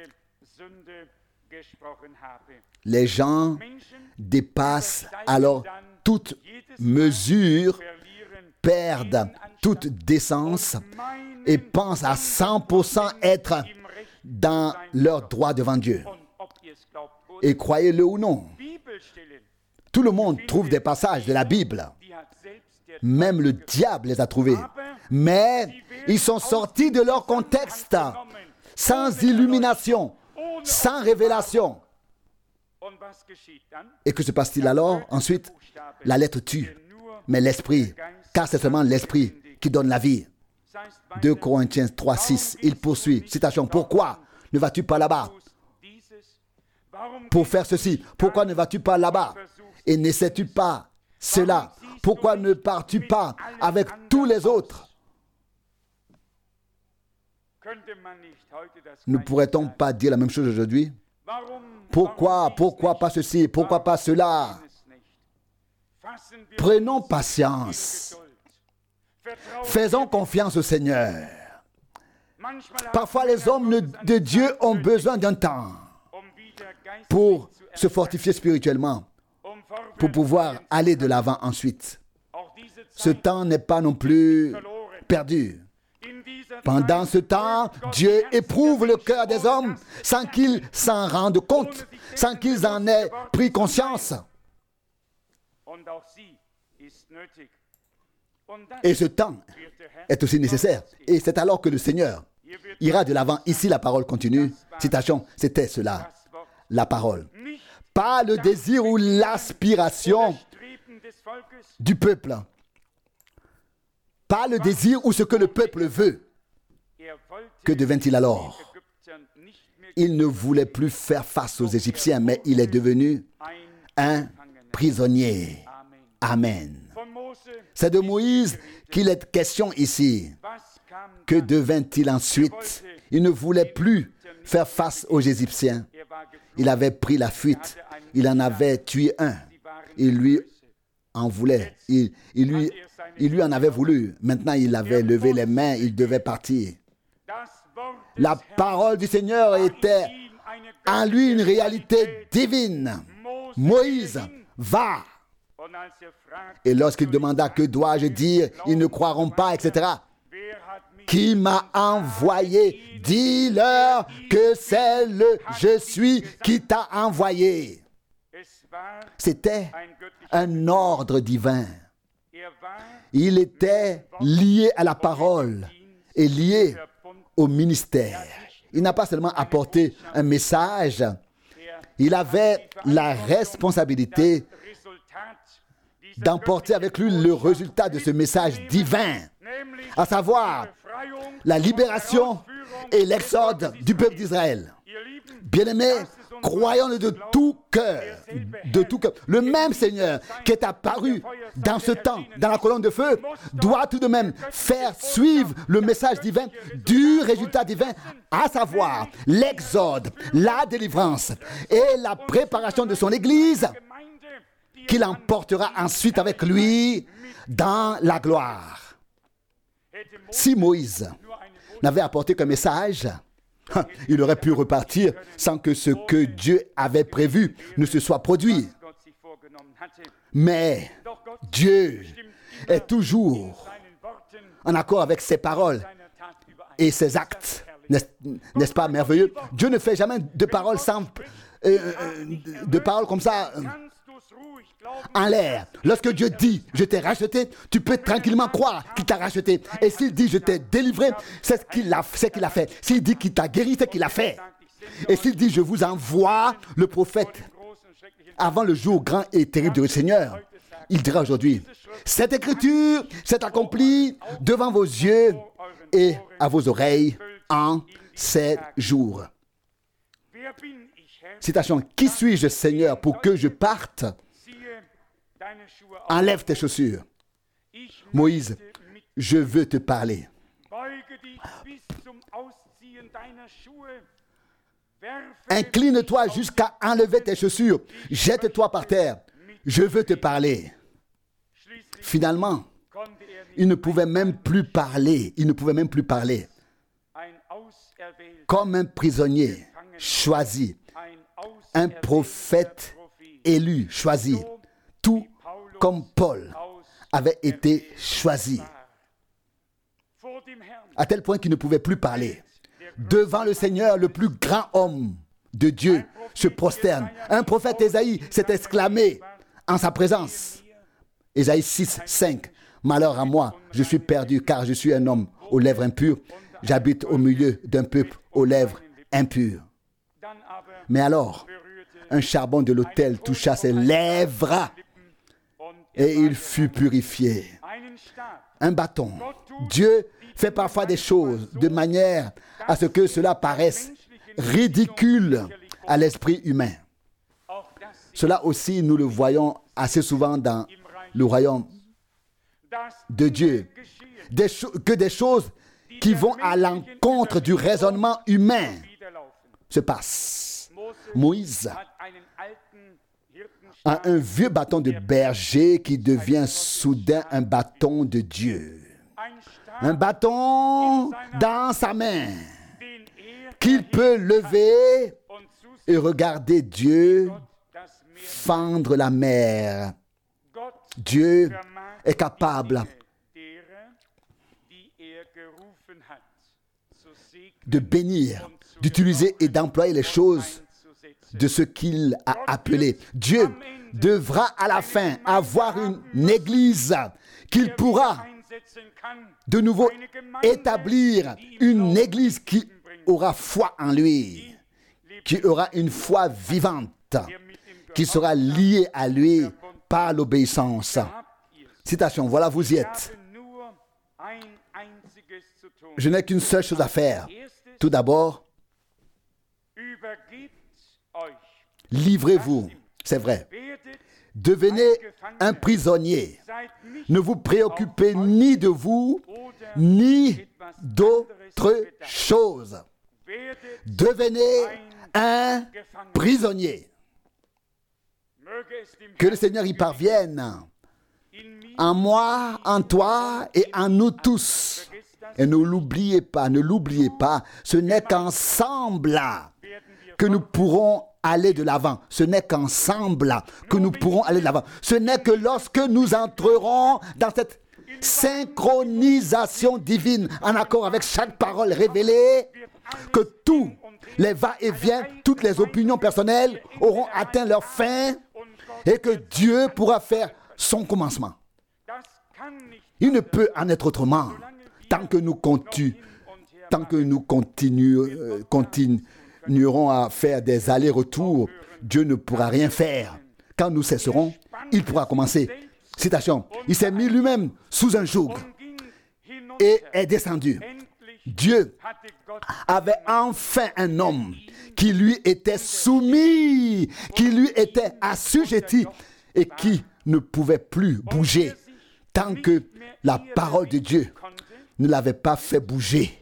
Les gens dépassent alors toute mesure, perdent toute décence et pensent à 100% être dans leur droit devant Dieu. Et croyez-le ou non, tout le monde trouve des passages de la Bible. Même le diable les a trouvés. Mais ils sont sortis de leur contexte, sans illumination, sans révélation. Et que se passe-t-il alors? Ensuite, la lettre tue, mais l'esprit, car c'est seulement l'esprit qui donne la vie. 2 Corinthiens 3, 6, il poursuit, citation: pourquoi ne vas-tu pas là-bas pour faire ceci? Pourquoi ne vas-tu pas là-bas et n'essaies-tu pas cela? Pourquoi ne pars-tu pas avec tous les autres? Ne pourrait-on pas dire la même chose aujourd'hui? Pourquoi pas ceci? Pourquoi pas cela? Prenons patience. Faisons confiance au Seigneur. Parfois, les hommes de Dieu ont besoin d'un temps pour se fortifier spirituellement, pour pouvoir aller de l'avant ensuite. Ce temps n'est pas non plus perdu. Pendant ce temps, Dieu éprouve le cœur des hommes sans qu'ils s'en rendent compte, sans qu'ils en aient pris conscience. Et ce temps est aussi nécessaire. Et c'est alors que le Seigneur ira de l'avant. Ici, la parole continue. Citation, c'était cela, la parole. Pas le désir ou l'aspiration du peuple. Pas le désir ou ce que le peuple veut. Que devint-il alors? Il ne voulait plus faire face aux Égyptiens, mais il est devenu un prisonnier. Amen. C'est de Moïse qu'il est question ici. Que devint-il ensuite? Il ne voulait plus faire face aux Égyptiens. Il avait pris la fuite. Il en avait tué un. Il lui en voulait. Il lui en avait voulu. Maintenant, il avait levé les mains. Il devait partir. La parole du Seigneur était en lui une réalité divine. Moïse, va. Et lorsqu'il demanda: que dois-je dire? Ils ne croiront pas, etc. Qui m'a envoyé? Dis-leur que c'est le Je suis qui t'a envoyé. C'était un ordre divin. Il était lié à la parole et lié au ministère. Il n'a pas seulement apporté un message, il avait la responsabilité d'emporter avec lui le résultat de ce message divin, à savoir la libération et l'exode du peuple d'Israël. Bien-aimés, croyons-le de tout cœur, de tout cœur. Le même Seigneur qui est apparu dans ce temps, dans la colonne de feu, doit tout de même faire suivre le message divin du résultat divin, à savoir l'exode, la délivrance et la préparation de son Église, qu'il emportera ensuite avec lui dans la gloire. Si Moïse n'avait apporté qu'un message, il aurait pu repartir sans que ce que Dieu avait prévu ne se soit produit. Mais Dieu est toujours en accord avec ses paroles et ses actes. N'est-ce pas merveilleux? Dieu ne fait jamais de paroles de paroles comme ça en l'air. Lorsque Dieu dit « je t'ai racheté », tu peux tranquillement croire qu'il t'a racheté. Et s'il dit « je t'ai délivré », c'est ce qu'il a fait. S'il dit qu'il t'a guéri, c'est qu'il a fait. Et s'il dit « je vous envoie le prophète avant le jour grand et terrible du Seigneur », il dira aujourd'hui « cette écriture s'est accomplie devant vos yeux et à vos oreilles en ces jours ». Citation, « Qui suis-je, Seigneur, pour que je parte ? Enlève tes chaussures. » Moïse, je veux te parler. Incline-toi jusqu'à enlever tes chaussures. Jette-toi par terre. Je veux te parler. Finalement, il ne pouvait même plus parler. Il ne pouvait même plus parler. Comme un prisonnier choisi, un prophète élu, choisi, tout comme Paul avait été choisi, à tel point qu'il ne pouvait plus parler. Devant le Seigneur, le plus grand homme de Dieu se prosterne. Un prophète Ésaïe s'est exclamé en sa présence. Ésaïe 6, 5. « Malheur à moi, je suis perdu, car je suis un homme aux lèvres impures. J'habite au milieu d'un peuple aux lèvres impures. » Mais alors, un charbon de l'autel toucha ses lèvres et il fut purifié. Un bâton. Dieu fait parfois des choses de manière à ce que cela paraisse ridicule à l'esprit humain. Cela aussi, nous le voyons assez souvent dans le royaume de Dieu. Que des choses qui vont à l'encontre du raisonnement humain se passent. Moïse a un vieux bâton de berger qui devient soudain un bâton de Dieu. Un bâton dans sa main qu'il peut lever et regarder Dieu fendre la mer. Dieu est capable de bénir, d'utiliser et d'employer les choses de ce qu'il a appelé. Dieu devra à la fin avoir une église qu'il pourra de nouveau établir, une église qui aura foi en lui, qui aura une foi vivante, qui sera liée à lui par l'obéissance. Citation, voilà, vous y êtes. Je n'ai qu'une seule chose à faire. Tout d'abord, livrez-vous, c'est vrai. Devenez un prisonnier. Ne vous préoccupez ni de vous, ni d'autre chose. Devenez un prisonnier. Que le Seigneur y parvienne. En moi, en toi et en nous tous. Et ne l'oubliez pas, ce n'est qu'ensemble que nous pourrons aller de l'avant. Ce n'est qu'ensemble que nous pourrons aller de l'avant. Ce n'est que lorsque nous entrerons dans cette synchronisation divine, en accord avec chaque parole révélée, que tous les va-et-vient, toutes les opinions personnelles auront atteint leur fin et que Dieu pourra faire son commencement. Il ne peut en être autrement tant que nous continuerons à faire des allers-retours. Dieu ne pourra rien faire. Quand nous cesserons, il pourra commencer. Citation. Il s'est mis lui-même sous un joug et est descendu. Dieu avait enfin un homme qui lui était soumis, qui lui était assujetti et qui ne pouvait plus bouger tant que la parole de Dieu ne l'avait pas fait bouger,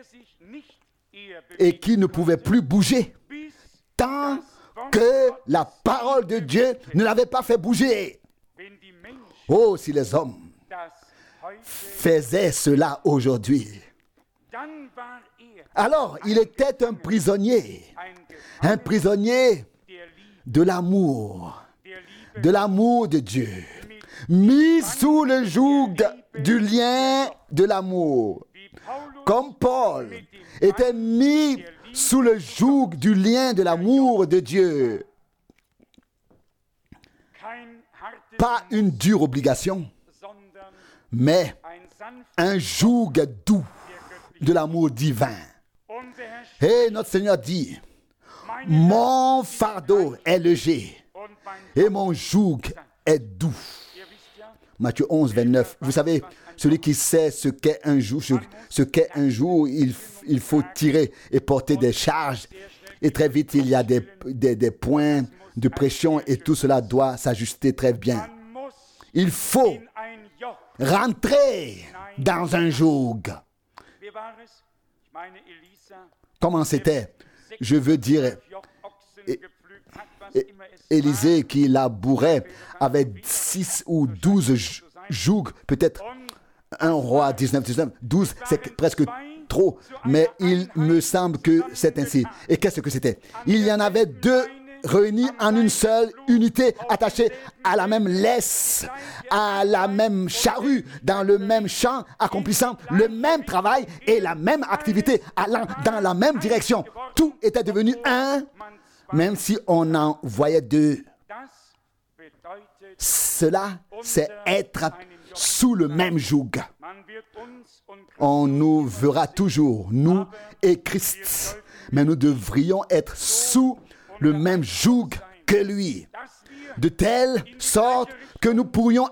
et qui ne pouvait plus bouger tant que la parole de Dieu ne l'avait pas fait bouger. Oh, si les hommes faisaient cela aujourd'hui, alors il était un prisonnier de l'amour de Dieu, mis sous le joug du lien de l'amour, comme Paul était mis sous le joug du lien de l'amour de Dieu. Pas une dure obligation, mais un joug doux de l'amour divin. Et notre Seigneur dit, mon fardeau est léger et mon joug est doux. Matthieu 11, 29. Vous savez, celui qui sait ce qu'est un joug, il faut tirer et porter des charges. Et très vite, il y a des points de pression et tout cela doit s'ajuster très bien. Il faut rentrer dans un joug. Comment c'était? Je veux dire, Élisée qui labourait avait 6 ou 12 jougs, peut-être un roi 19, 12, c'est presque trop, mais il me semble que c'est ainsi. Et qu'est-ce que c'était? Il y en avait 2 réunis en une seule unité, attachés à la même laisse, à la même charrue, dans le même champ, accomplissant le même travail et la même activité, allant dans la même direction. Tout était devenu un, même si on en voyait 2. Cela, c'est être sous le même joug. On nous verra toujours, nous et Christ, mais nous devrions être sous le même joug que lui, de telle sorte que nous pourrions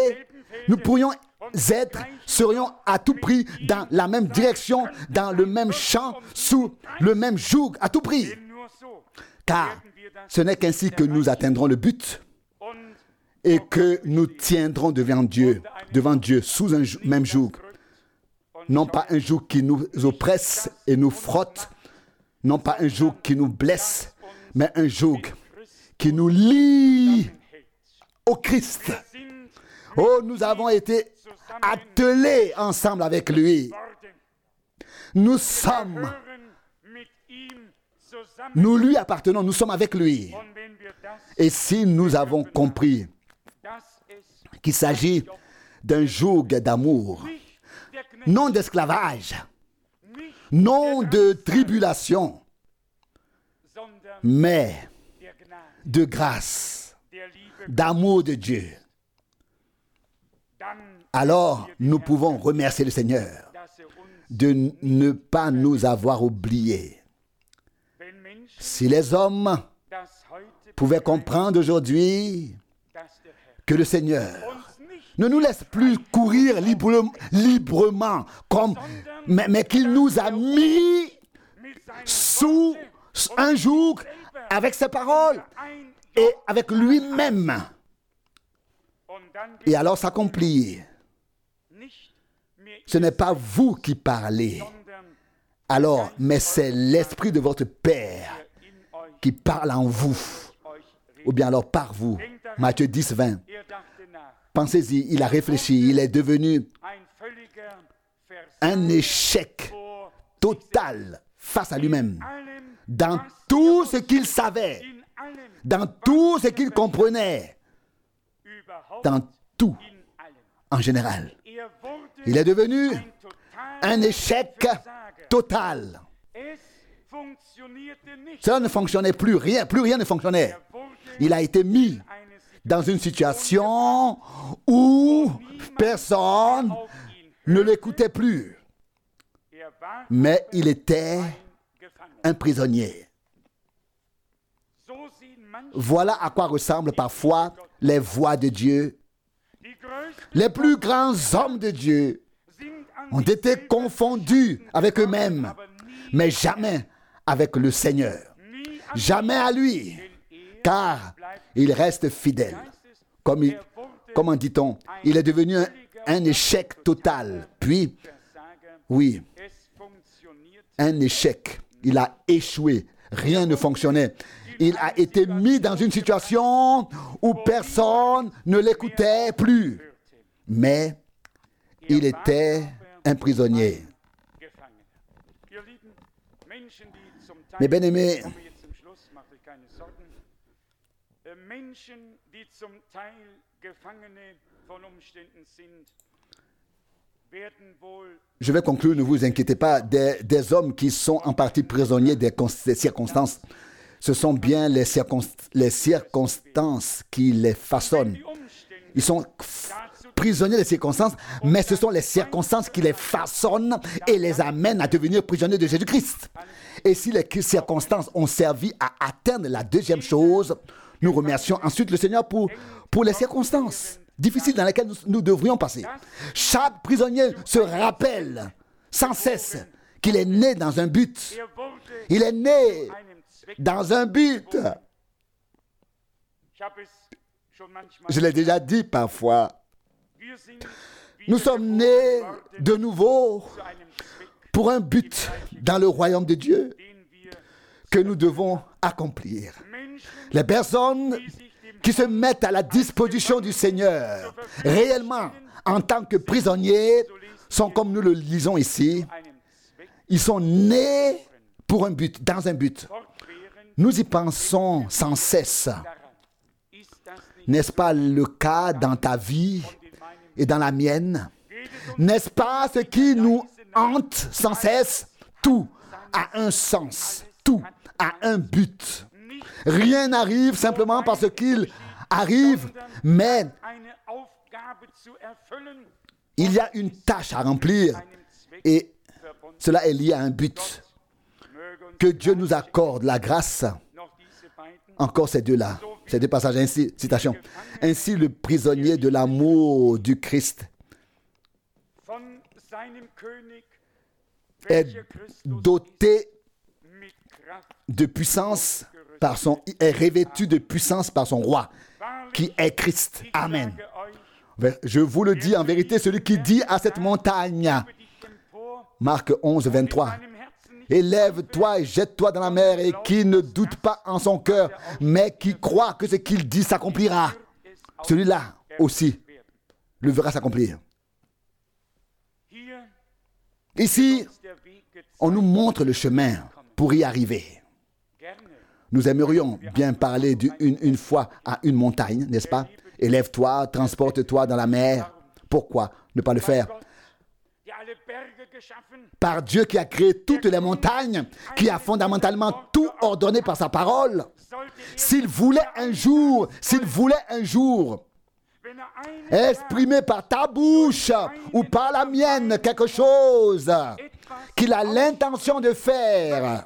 serions à tout prix dans la même direction, dans le même champ, sous le même joug, à tout prix. Car ce n'est qu'ainsi que nous atteindrons le but et que nous tiendrons devant Dieu sous un même joug. Non pas un joug qui nous oppresse et nous frotte, non pas un joug qui nous blesse, mais un joug qui nous lie au Christ. Oh, nous avons été attelés ensemble avec lui. Nous lui appartenons, nous sommes avec lui. Et si nous avons compris qu'il s'agit d'un joug d'amour, non d'esclavage, non de tribulation, mais de grâce, d'amour de Dieu, alors nous pouvons remercier le Seigneur de ne pas nous avoir oubliés. Si les hommes pouvaient comprendre aujourd'hui que le Seigneur ne nous laisse plus courir librement, mais qu'il nous a mis sous un joug avec ses paroles et avec lui-même. Et alors s'accomplit. Ce n'est pas vous qui parlez, alors, mais c'est l'Esprit de votre Père qui parle en vous, ou bien alors par vous. Matthieu 10, 20. Pensez-y, il a réfléchi, il est devenu un échec total face à lui-même. Dans tout ce qu'il savait, dans tout ce qu'il comprenait, dans tout en général. Il est devenu un échec total. Cela ne fonctionnait plus rien ne fonctionnait. Il a été mis dans une situation où personne ne l'écoutait plus. Mais il était un prisonnier. Voilà à quoi ressemblent parfois les voix de Dieu Les plus grands hommes de Dieu ont été confondus avec eux-mêmes, mais jamais avec le Seigneur. Jamais à lui, car il reste fidèle. Comment dit-on? Il est devenu un échec total. Puis, oui, un échec. Il a échoué. Rien ne fonctionnait. Il a été mis dans une situation où personne ne l'écoutait plus. Mais il était un prisonnier. Mes bien-aimés, je vais conclure, ne vous inquiétez pas, des hommes qui sont en partie prisonniers des circonstances. Ce sont bien les circonstances qui les façonnent. Ils sont prisonniers des circonstances, mais ce sont les circonstances qui les façonnent et les amènent à devenir prisonniers de Jésus-Christ. Et si les circonstances ont servi à atteindre la deuxième chose, nous remercions ensuite le Seigneur pour les circonstances difficiles dans lesquelles nous devrions passer. Chaque prisonnier se rappelle sans cesse qu'il est né dans un but. Il est né dans un but. Je l'ai déjà dit parfois. Nous sommes nés de nouveau pour un but dans le royaume de Dieu que nous devons accomplir. Les personnes qui se mettent à la disposition du Seigneur réellement en tant que prisonniers sont, comme nous le lisons ici, ils sont nés pour un but, dans un but. Nous y pensons sans cesse. N'est-ce pas le cas dans ta vie et dans la mienne? N'est-ce pas ce qui nous hante sans cesse? Tout a un sens, tout a un but. Rien n'arrive simplement parce qu'il arrive, mais il y a une tâche à remplir et cela est lié à un but. Que Dieu nous accorde la grâce. Encore ces deux-là, ces deux passages, ainsi, citation. Ainsi le prisonnier de l'amour du Christ est doté de puissance est revêtu de puissance par son roi, qui est Christ. Amen. Je vous le dis en vérité, celui qui dit à cette montagne, Marc 11, 23, élève-toi et jette-toi dans la mer, et qui ne doute pas en son cœur, mais qui croit que ce qu'il dit s'accomplira. Celui-là aussi le verra s'accomplir. Ici, on nous montre le chemin pour y arriver. Nous aimerions bien parler une fois à une montagne, n'est-ce pas? Élève-toi, transporte-toi dans la mer. Pourquoi ne pas le faire? Par Dieu qui a créé toutes les montagnes, qui a fondamentalement tout ordonné par sa parole. S'il voulait un jour exprimer par ta bouche ou par la mienne quelque chose qu'il a l'intention de faire,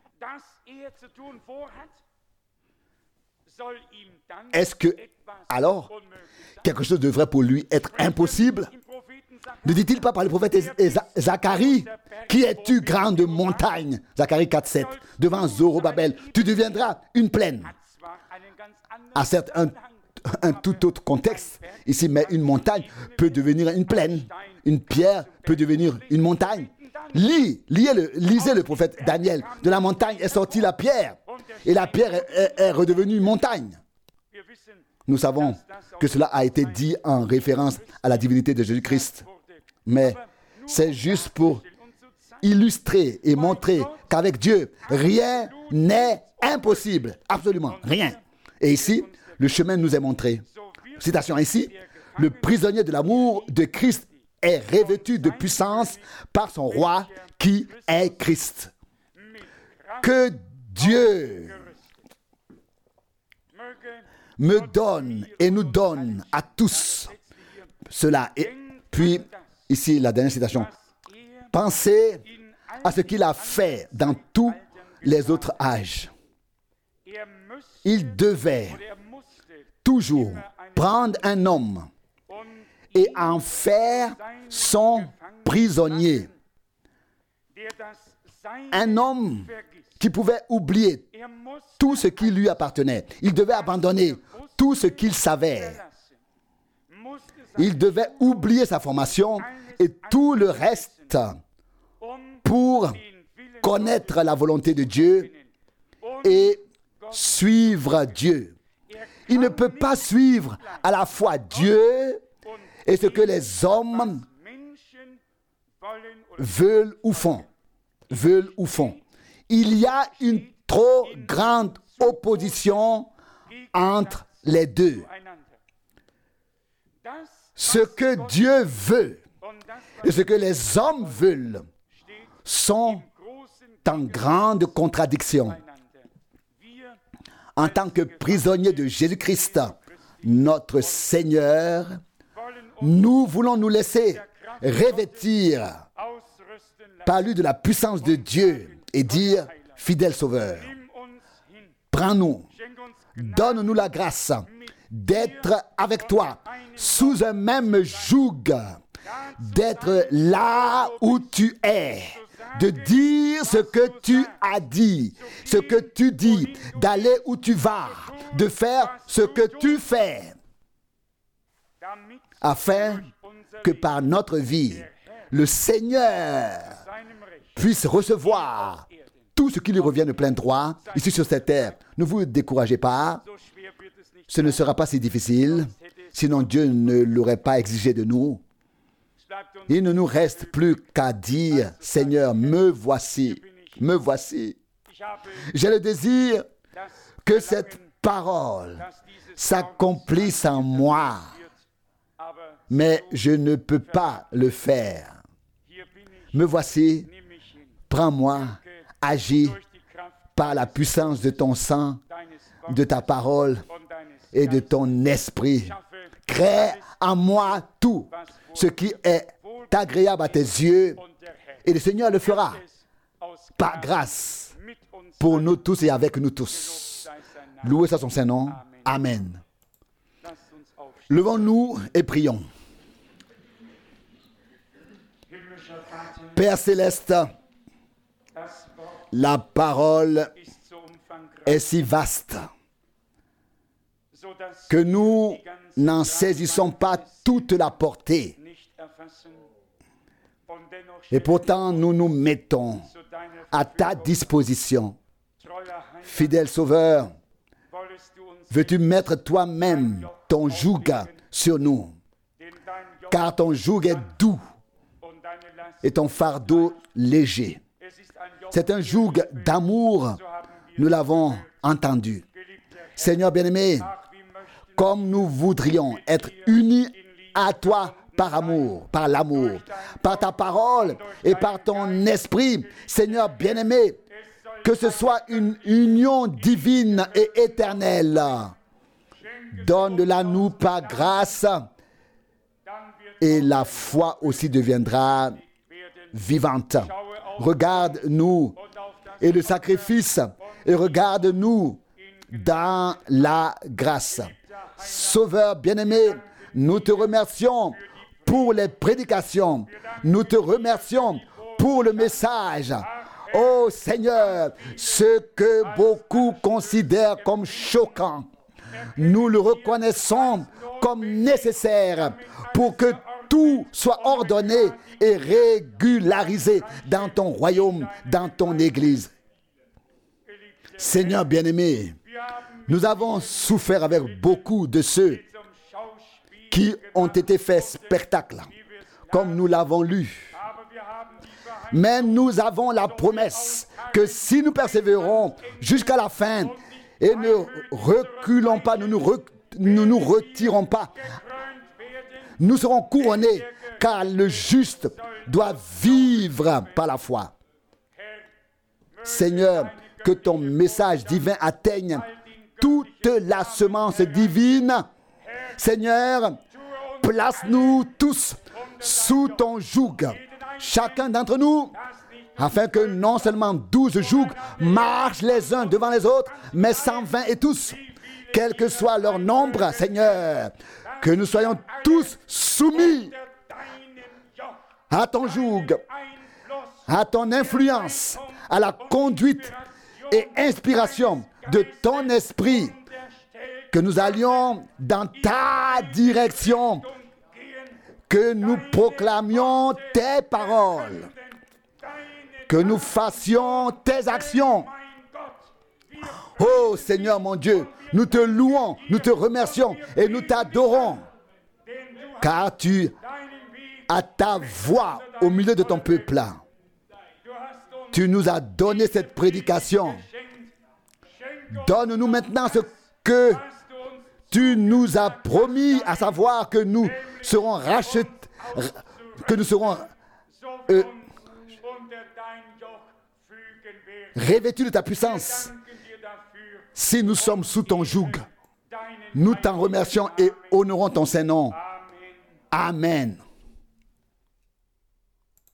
est-ce que alors quelque chose devrait pour lui être impossible? Ne dit-il pas par le prophète Zacharie, qui es-tu grande montagne? Zacharie 4,7. Devant Zorobabel, tu deviendras une plaine. À certes, un tout autre contexte ici, mais une montagne peut devenir une plaine. Une pierre peut devenir une montagne. Lisez le prophète Daniel. De la montagne est sortie la pierre, et la pierre est redevenue une montagne. Nous savons que cela a été dit en référence à la divinité de Jésus-Christ. Mais c'est juste pour illustrer et montrer qu'avec Dieu, rien n'est impossible. Absolument rien. Et ici, le chemin nous est montré. Citation ici, le prisonnier de l'amour de Christ est revêtu de puissance par son roi qui est Christ. Que Dieu me donne et nous donne à tous cela. Et puis, ici, la dernière citation. Pensez à ce qu'il a fait dans tous les autres âges. Il devait toujours prendre un homme et en faire son prisonnier. Un homme qui pouvait oublier tout ce qui lui appartenait. Il devait abandonner tout ce qu'il savait. Il devait oublier sa formation et tout le reste pour connaître la volonté de Dieu et suivre Dieu. Il ne peut pas suivre à la fois Dieu et ce que les hommes veulent ou font. Il y a une trop grande opposition entre les deux. Ce que Dieu veut et ce que les hommes veulent sont en grande contradiction. En tant que prisonniers de Jésus-Christ, notre Seigneur, nous voulons nous laisser revêtir par lui de la puissance de Dieu et dire, fidèle Sauveur, prends-nous, donne-nous la grâce d'être avec toi sous un même joug, d'être là où tu es, de dire ce que tu as dit, ce que tu dis, d'aller où tu vas, de faire ce que tu fais, afin que par notre vie, le Seigneur puisse recevoir tout ce qui lui revient de plein droit ici sur cette terre. Ne vous découragez pas, ce ne sera pas si difficile, sinon Dieu ne l'aurait pas exigé de nous. Il ne nous reste plus qu'à dire, Seigneur, me voici, me voici. J'ai le désir que cette parole s'accomplisse en moi, mais je ne peux pas le faire. Me voici, prends-moi, agis par la puissance de ton sang, de ta parole et de ton esprit. Crée en moi tout ce qui est agréable à tes yeux, et le Seigneur le fera par grâce pour nous tous et avec nous tous. Loué soit son Saint-Nom. Amen. Levons-nous et prions. Père céleste, la parole est si vaste que nous n'en saisissons pas toute la portée. Et pourtant, nous nous mettons à ta disposition. Fidèle Sauveur, veux-tu mettre toi-même ton joug sur nous? Car ton joug est doux et ton fardeau léger. C'est un joug d'amour, nous l'avons entendu. Seigneur bien-aimé, comme nous voudrions être unis à toi par amour, par l'amour, par ta parole et par ton esprit, Seigneur bien-aimé, que ce soit une union divine et éternelle. Donne-la nous par grâce et la foi aussi deviendra vivante. Regarde-nous et le sacrifice et regarde-nous dans la grâce. Sauveur bien-aimé, nous te remercions pour les prédications. Nous te remercions pour le message. Oh Seigneur, ce que beaucoup considèrent comme choquant, nous le reconnaissons comme nécessaire pour que tout soit ordonné et régularisé dans ton royaume, dans ton Église. Seigneur bien-aimé, nous avons souffert avec beaucoup de ceux qui ont été faits spectacle, comme nous l'avons lu. Mais nous avons la promesse que si nous persévérons jusqu'à la fin et ne reculons pas, nous nous retirons pas, nous serons couronnés, car le juste doit vivre par la foi. Seigneur, que ton message divin atteigne toute la semence divine. Seigneur, place-nous tous sous ton joug, chacun d'entre nous, afin que non seulement 12 jougs marchent les uns devant les autres, mais 120 et tous, quel que soit leur nombre, Seigneur, que nous soyons tous soumis à ton joug, à ton influence, à la conduite et inspiration de ton esprit, que nous allions dans ta direction, que nous proclamions tes paroles, que nous fassions tes actions. Oh Seigneur mon Dieu, nous te louons, nous te remercions et nous t'adorons, car tu as ta voix au milieu de ton peuple. Tu nous as donné cette prédication. Donne-nous maintenant ce que tu nous as promis, à savoir que nous serons rachetés, que nous serons revêtus de ta puissance. Si nous sommes sous ton joug, nous t'en remercions et honorons ton Saint-Nom. Amen.